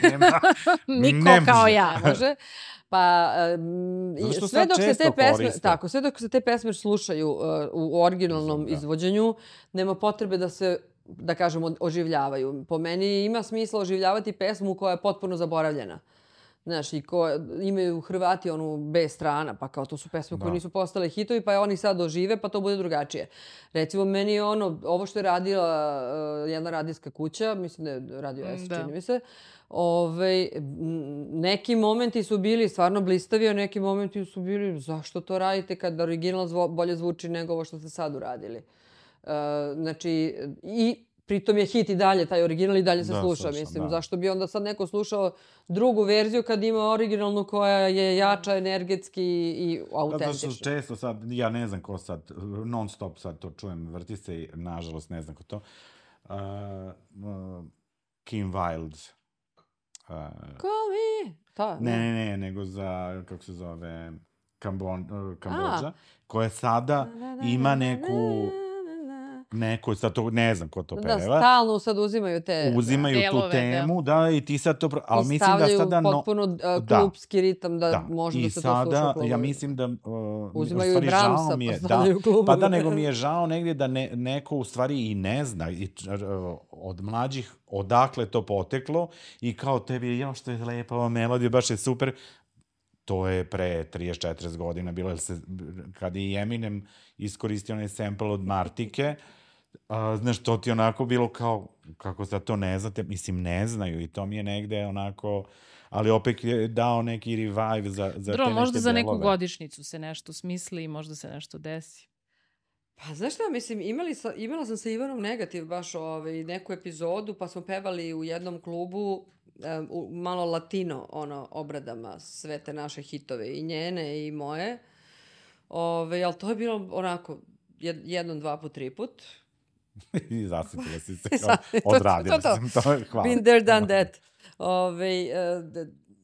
[SPEAKER 2] Okay.
[SPEAKER 1] Niko ne kao ja.
[SPEAKER 3] Može. Pa um, sve dok se te pesme, koriste. Tako, sve dok se te pesme slušaju uh, u originalnom da. izvođenju, nema potrebe da se, da kažemo, oživljavaju. Po meni ima smisla oživljavati pesmu koja je potpuno zaboravljena. Znaš, i ko, imaju Hrvati onu B strana, pa kao to su pesme da. koje nisu postale hitovi, pa oni sad ožive, pa to bude drugačije. Recimo, meni je ono, ovo što je radila uh, jedna radijska kuća, mislim da je Radio S, čini mi se, Ove, neki momenti su bili stvarno blistavi, a neki momenti su bili zašto to radite kad original zvo, bolje zvuči nego ovo što ste sad uradili. Uh, znači, i pritom je hit i dalje, taj original i dalje se da, sluša. sluša mislim, da. Zašto bi onda sad neko slušao drugu verziju kad ima originalnu koja je jača, energetski i autentična?
[SPEAKER 2] Zato što često sad, ja ne znam ko sad, non stop sad to čujem, vrti se i nažalost ne znam ko to. Uh, uh, Kim Wilde. Uh,
[SPEAKER 3] ko mi? Ta,
[SPEAKER 2] ne, ne, ne, nego za, kako se zove, Kambon, uh, Kambodža, koja sada ima neku... Neko, sad to, ne znam ko to peva.
[SPEAKER 3] Da, stalno sad uzimaju te...
[SPEAKER 2] Uzimaju
[SPEAKER 1] delove,
[SPEAKER 2] tu temu, da. da, i ti sad to... Ali
[SPEAKER 3] I
[SPEAKER 2] mislim da sada...
[SPEAKER 3] no, potpuno uh, klubski ritam da, da može da se
[SPEAKER 2] sada,
[SPEAKER 3] to sluša u klubu.
[SPEAKER 2] Ja mislim da... Uh,
[SPEAKER 3] uzimaju i Bramsa,
[SPEAKER 2] je,
[SPEAKER 3] pa stavljaju klubu.
[SPEAKER 2] Pa da, nego mi je žao negdje da ne, neko u stvari i ne zna i, uh, od mlađih odakle to poteklo i kao tebi, ja što je lepa ova melodija, baš je super. To je pre trideset četrdeset godina bilo, jer se, kad je i Eminem iskoristio onaj sample od Martike, a, znaš, to ti onako bilo kao, kako sad to ne znate, mislim, ne znaju i to mi je negde onako, ali opet je dao neki revive za, za
[SPEAKER 1] Dro,
[SPEAKER 2] te neke
[SPEAKER 1] možda za neku
[SPEAKER 2] delove.
[SPEAKER 1] godišnjicu se nešto smisli i možda se nešto desi.
[SPEAKER 3] Pa znaš šta, mislim, imali sa, imala sam sa Ivanom Negativ baš ovaj, neku epizodu, pa smo pevali u jednom klubu um, u malo latino ono, obradama sve te naše hitove, i njene i moje. Ove, ali to je bilo onako jed, jednom, dva put, tri put.
[SPEAKER 2] I zasitila si se kao, odradila sam to, hvala.
[SPEAKER 3] Been there, done that. Ove,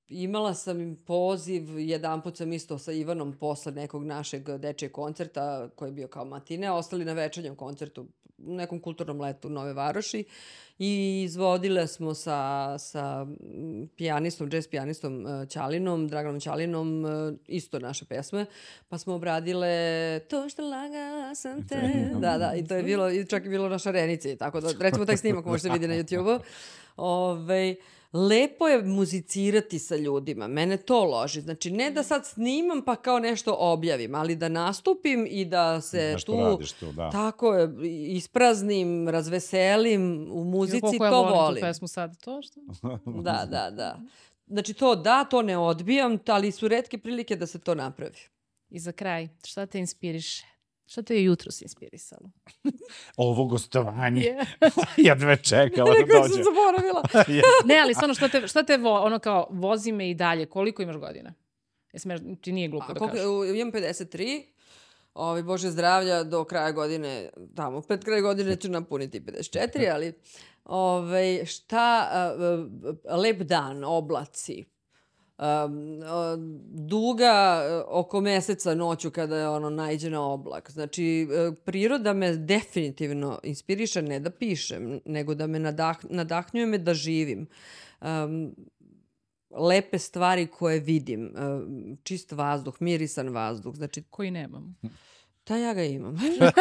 [SPEAKER 3] imala sam poziv, jedan put sam isto sa Ivanom posle nekog našeg dečijeg koncerta koji je bio kao matine, ostali na večernjem koncertu u nekom kulturnom letu u Nove Varoši i izvodile smo sa, sa pijanistom, jazz pijanistom Ćalinom, Draganom Ćalinom, isto naše pesme, pa smo obradile To što laga sam te, da, da, i to je bilo, čak je bilo na Šarenici, tako da, recimo taj snimak možete vidjeti na YouTube-u. Ove, lepo je muzicirati sa ljudima, mene to loži. Znači, ne da sad snimam pa kao nešto objavim, ali da nastupim i da se nešto tu, radiš tu da. Tako je, ispraznim, razveselim, u muzici, to ja volim.
[SPEAKER 1] Koliko ja tu pesmu sad, to što?
[SPEAKER 3] Da, da, da. Znači, to da, to ne odbijam, ali su retke prilike da se to napravi.
[SPEAKER 1] I za kraj, šta te inspiriše? Šta te je jutros inspirisalo?
[SPEAKER 2] Ovo gostovanje. Yeah. Ja dve čekala da dođe.
[SPEAKER 3] Neko sam zaboravila.
[SPEAKER 1] Ne, ali stvarno, šta te, šta te vo, ono kao, vozi me i dalje. Koliko imaš godina? Jesme, ti nije glupo A, da kažeš.
[SPEAKER 3] Imam pedeset tri. Ovi, Bože zdravlja, do kraja godine, tamo, pred kraj godine ću napuniti pedeset četiri, ali ove, šta, uh, lep dan, oblaci, Um, duga oko meseca noću kada je ono naiđe na oblak. Znači, priroda me definitivno inspiriše, ne da pišem, nego da me nadah, nadahnjuje me da živim. Um, lepe stvari koje vidim. Um, čist vazduh, mirisan vazduh. Znači,
[SPEAKER 1] koji nemam.
[SPEAKER 3] Da, ja ga imam.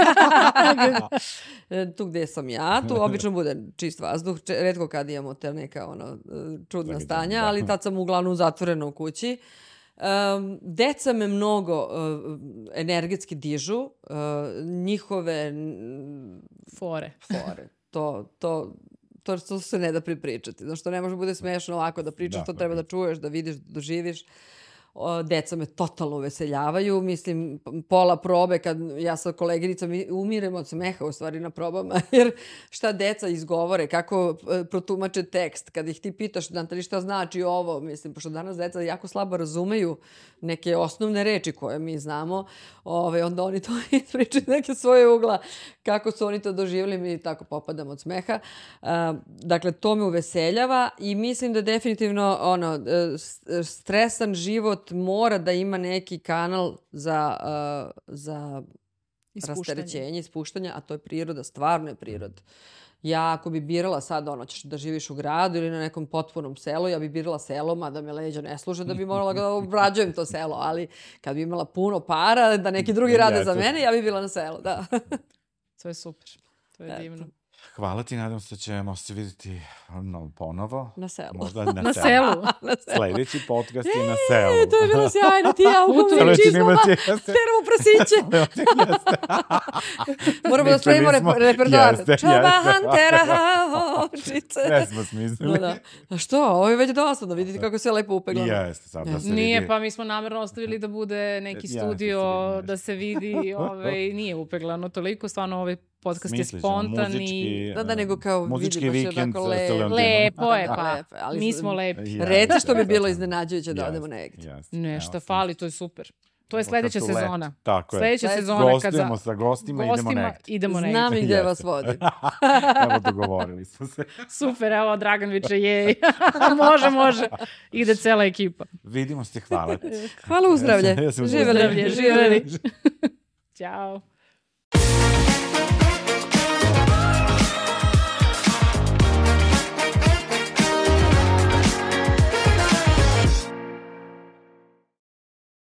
[SPEAKER 3] Tu gde sam ja, tu obično bude čist vazduh. Retko kad imamo te neka ono, čudna stanja, ali tad sam uglavnom zatvorena u kući. Um, deca me mnogo uh, energetski dižu. Uh, njihove...
[SPEAKER 1] Fore.
[SPEAKER 3] Fore. To, to, to, to se ne da pripričati. Znači, to ne može bude smešno ovako da pričaš, da, to treba da čuješ, da vidiš, da doživiš. Deca me totalno uveseljavaju. Mislim, pola probe kad ja sa koleginicom umirem od smeha u stvari na probama, jer šta deca izgovore, kako protumače tekst. Kad ih ti pitaš, Natali, šta znači ovo? Mislim, pošto danas deca jako slabo razumeju neke osnovne reči koje mi znamo, ove, onda oni to ispričaju neke svoje ugla, kako su oni to doživjeli, mi tako popadam od smeha. Uh, dakle, to me uveseljava i mislim da definitivno ono, stresan život mora da ima neki kanal za, uh, za rasterećenje, ispuštanje, a to je priroda, stvarno je priroda. Ja ako bi birala sad ono, ćeš da živiš u gradu ili na nekom potpunom selu, ja bi birala selo, mada me leđa ne služe da bi morala da obrađujem to selo, ali kad bi imala puno para da neki drugi rade za mene, ja bi bila na selu, da.
[SPEAKER 1] To je super, to je divno.
[SPEAKER 2] Hvala ti, nadam se da ćemo se vidjeti no, ponovo.
[SPEAKER 3] Na selu.
[SPEAKER 2] Možda na,
[SPEAKER 1] na
[SPEAKER 2] selu.
[SPEAKER 1] selu.
[SPEAKER 2] Na selu. Sljedeći podcast je na selu.
[SPEAKER 3] E, to je bilo sjajno, ti ja uglavnom čizmama, teramo prasiće. Moramo da spremimo repertoar. Čobahan tera očice.
[SPEAKER 2] Sve smo smislili.
[SPEAKER 3] Da, da. A što, ovo je već dosadno, vidite kako se lepo upeglano.
[SPEAKER 2] Jeste, sad da se vidi.
[SPEAKER 1] Nije, pa mi smo namjerno ostavili da bude neki studio, ja, da se vidi, ovaj, nije upeglano toliko, stvarno ovaj podcast je spontan i...
[SPEAKER 3] Da, da, nego kao
[SPEAKER 2] muzički vikend
[SPEAKER 3] sa
[SPEAKER 2] le...
[SPEAKER 1] Lepo je, pa. Lepe, ali mi smo lepi.
[SPEAKER 3] Ja, Reci što bi bilo iznenađujuće da odemo negdje.
[SPEAKER 1] Nešto fali, to je super. To je sljedeća sezona.
[SPEAKER 2] Tako je.
[SPEAKER 1] Sljedeća sezona.
[SPEAKER 2] Gostujemo sa gostima, gostima idemo negdje.
[SPEAKER 1] Idemo negdje.
[SPEAKER 3] Znam i gdje vas vodim.
[SPEAKER 2] Evo, dogovorili smo se.
[SPEAKER 1] Super, evo, Dragan viče, jej. može, može. Ide cela ekipa.
[SPEAKER 2] Vidimo se, hvala.
[SPEAKER 3] Hvala, uzdravlje.
[SPEAKER 1] Živjeli, živjeli. Ćao.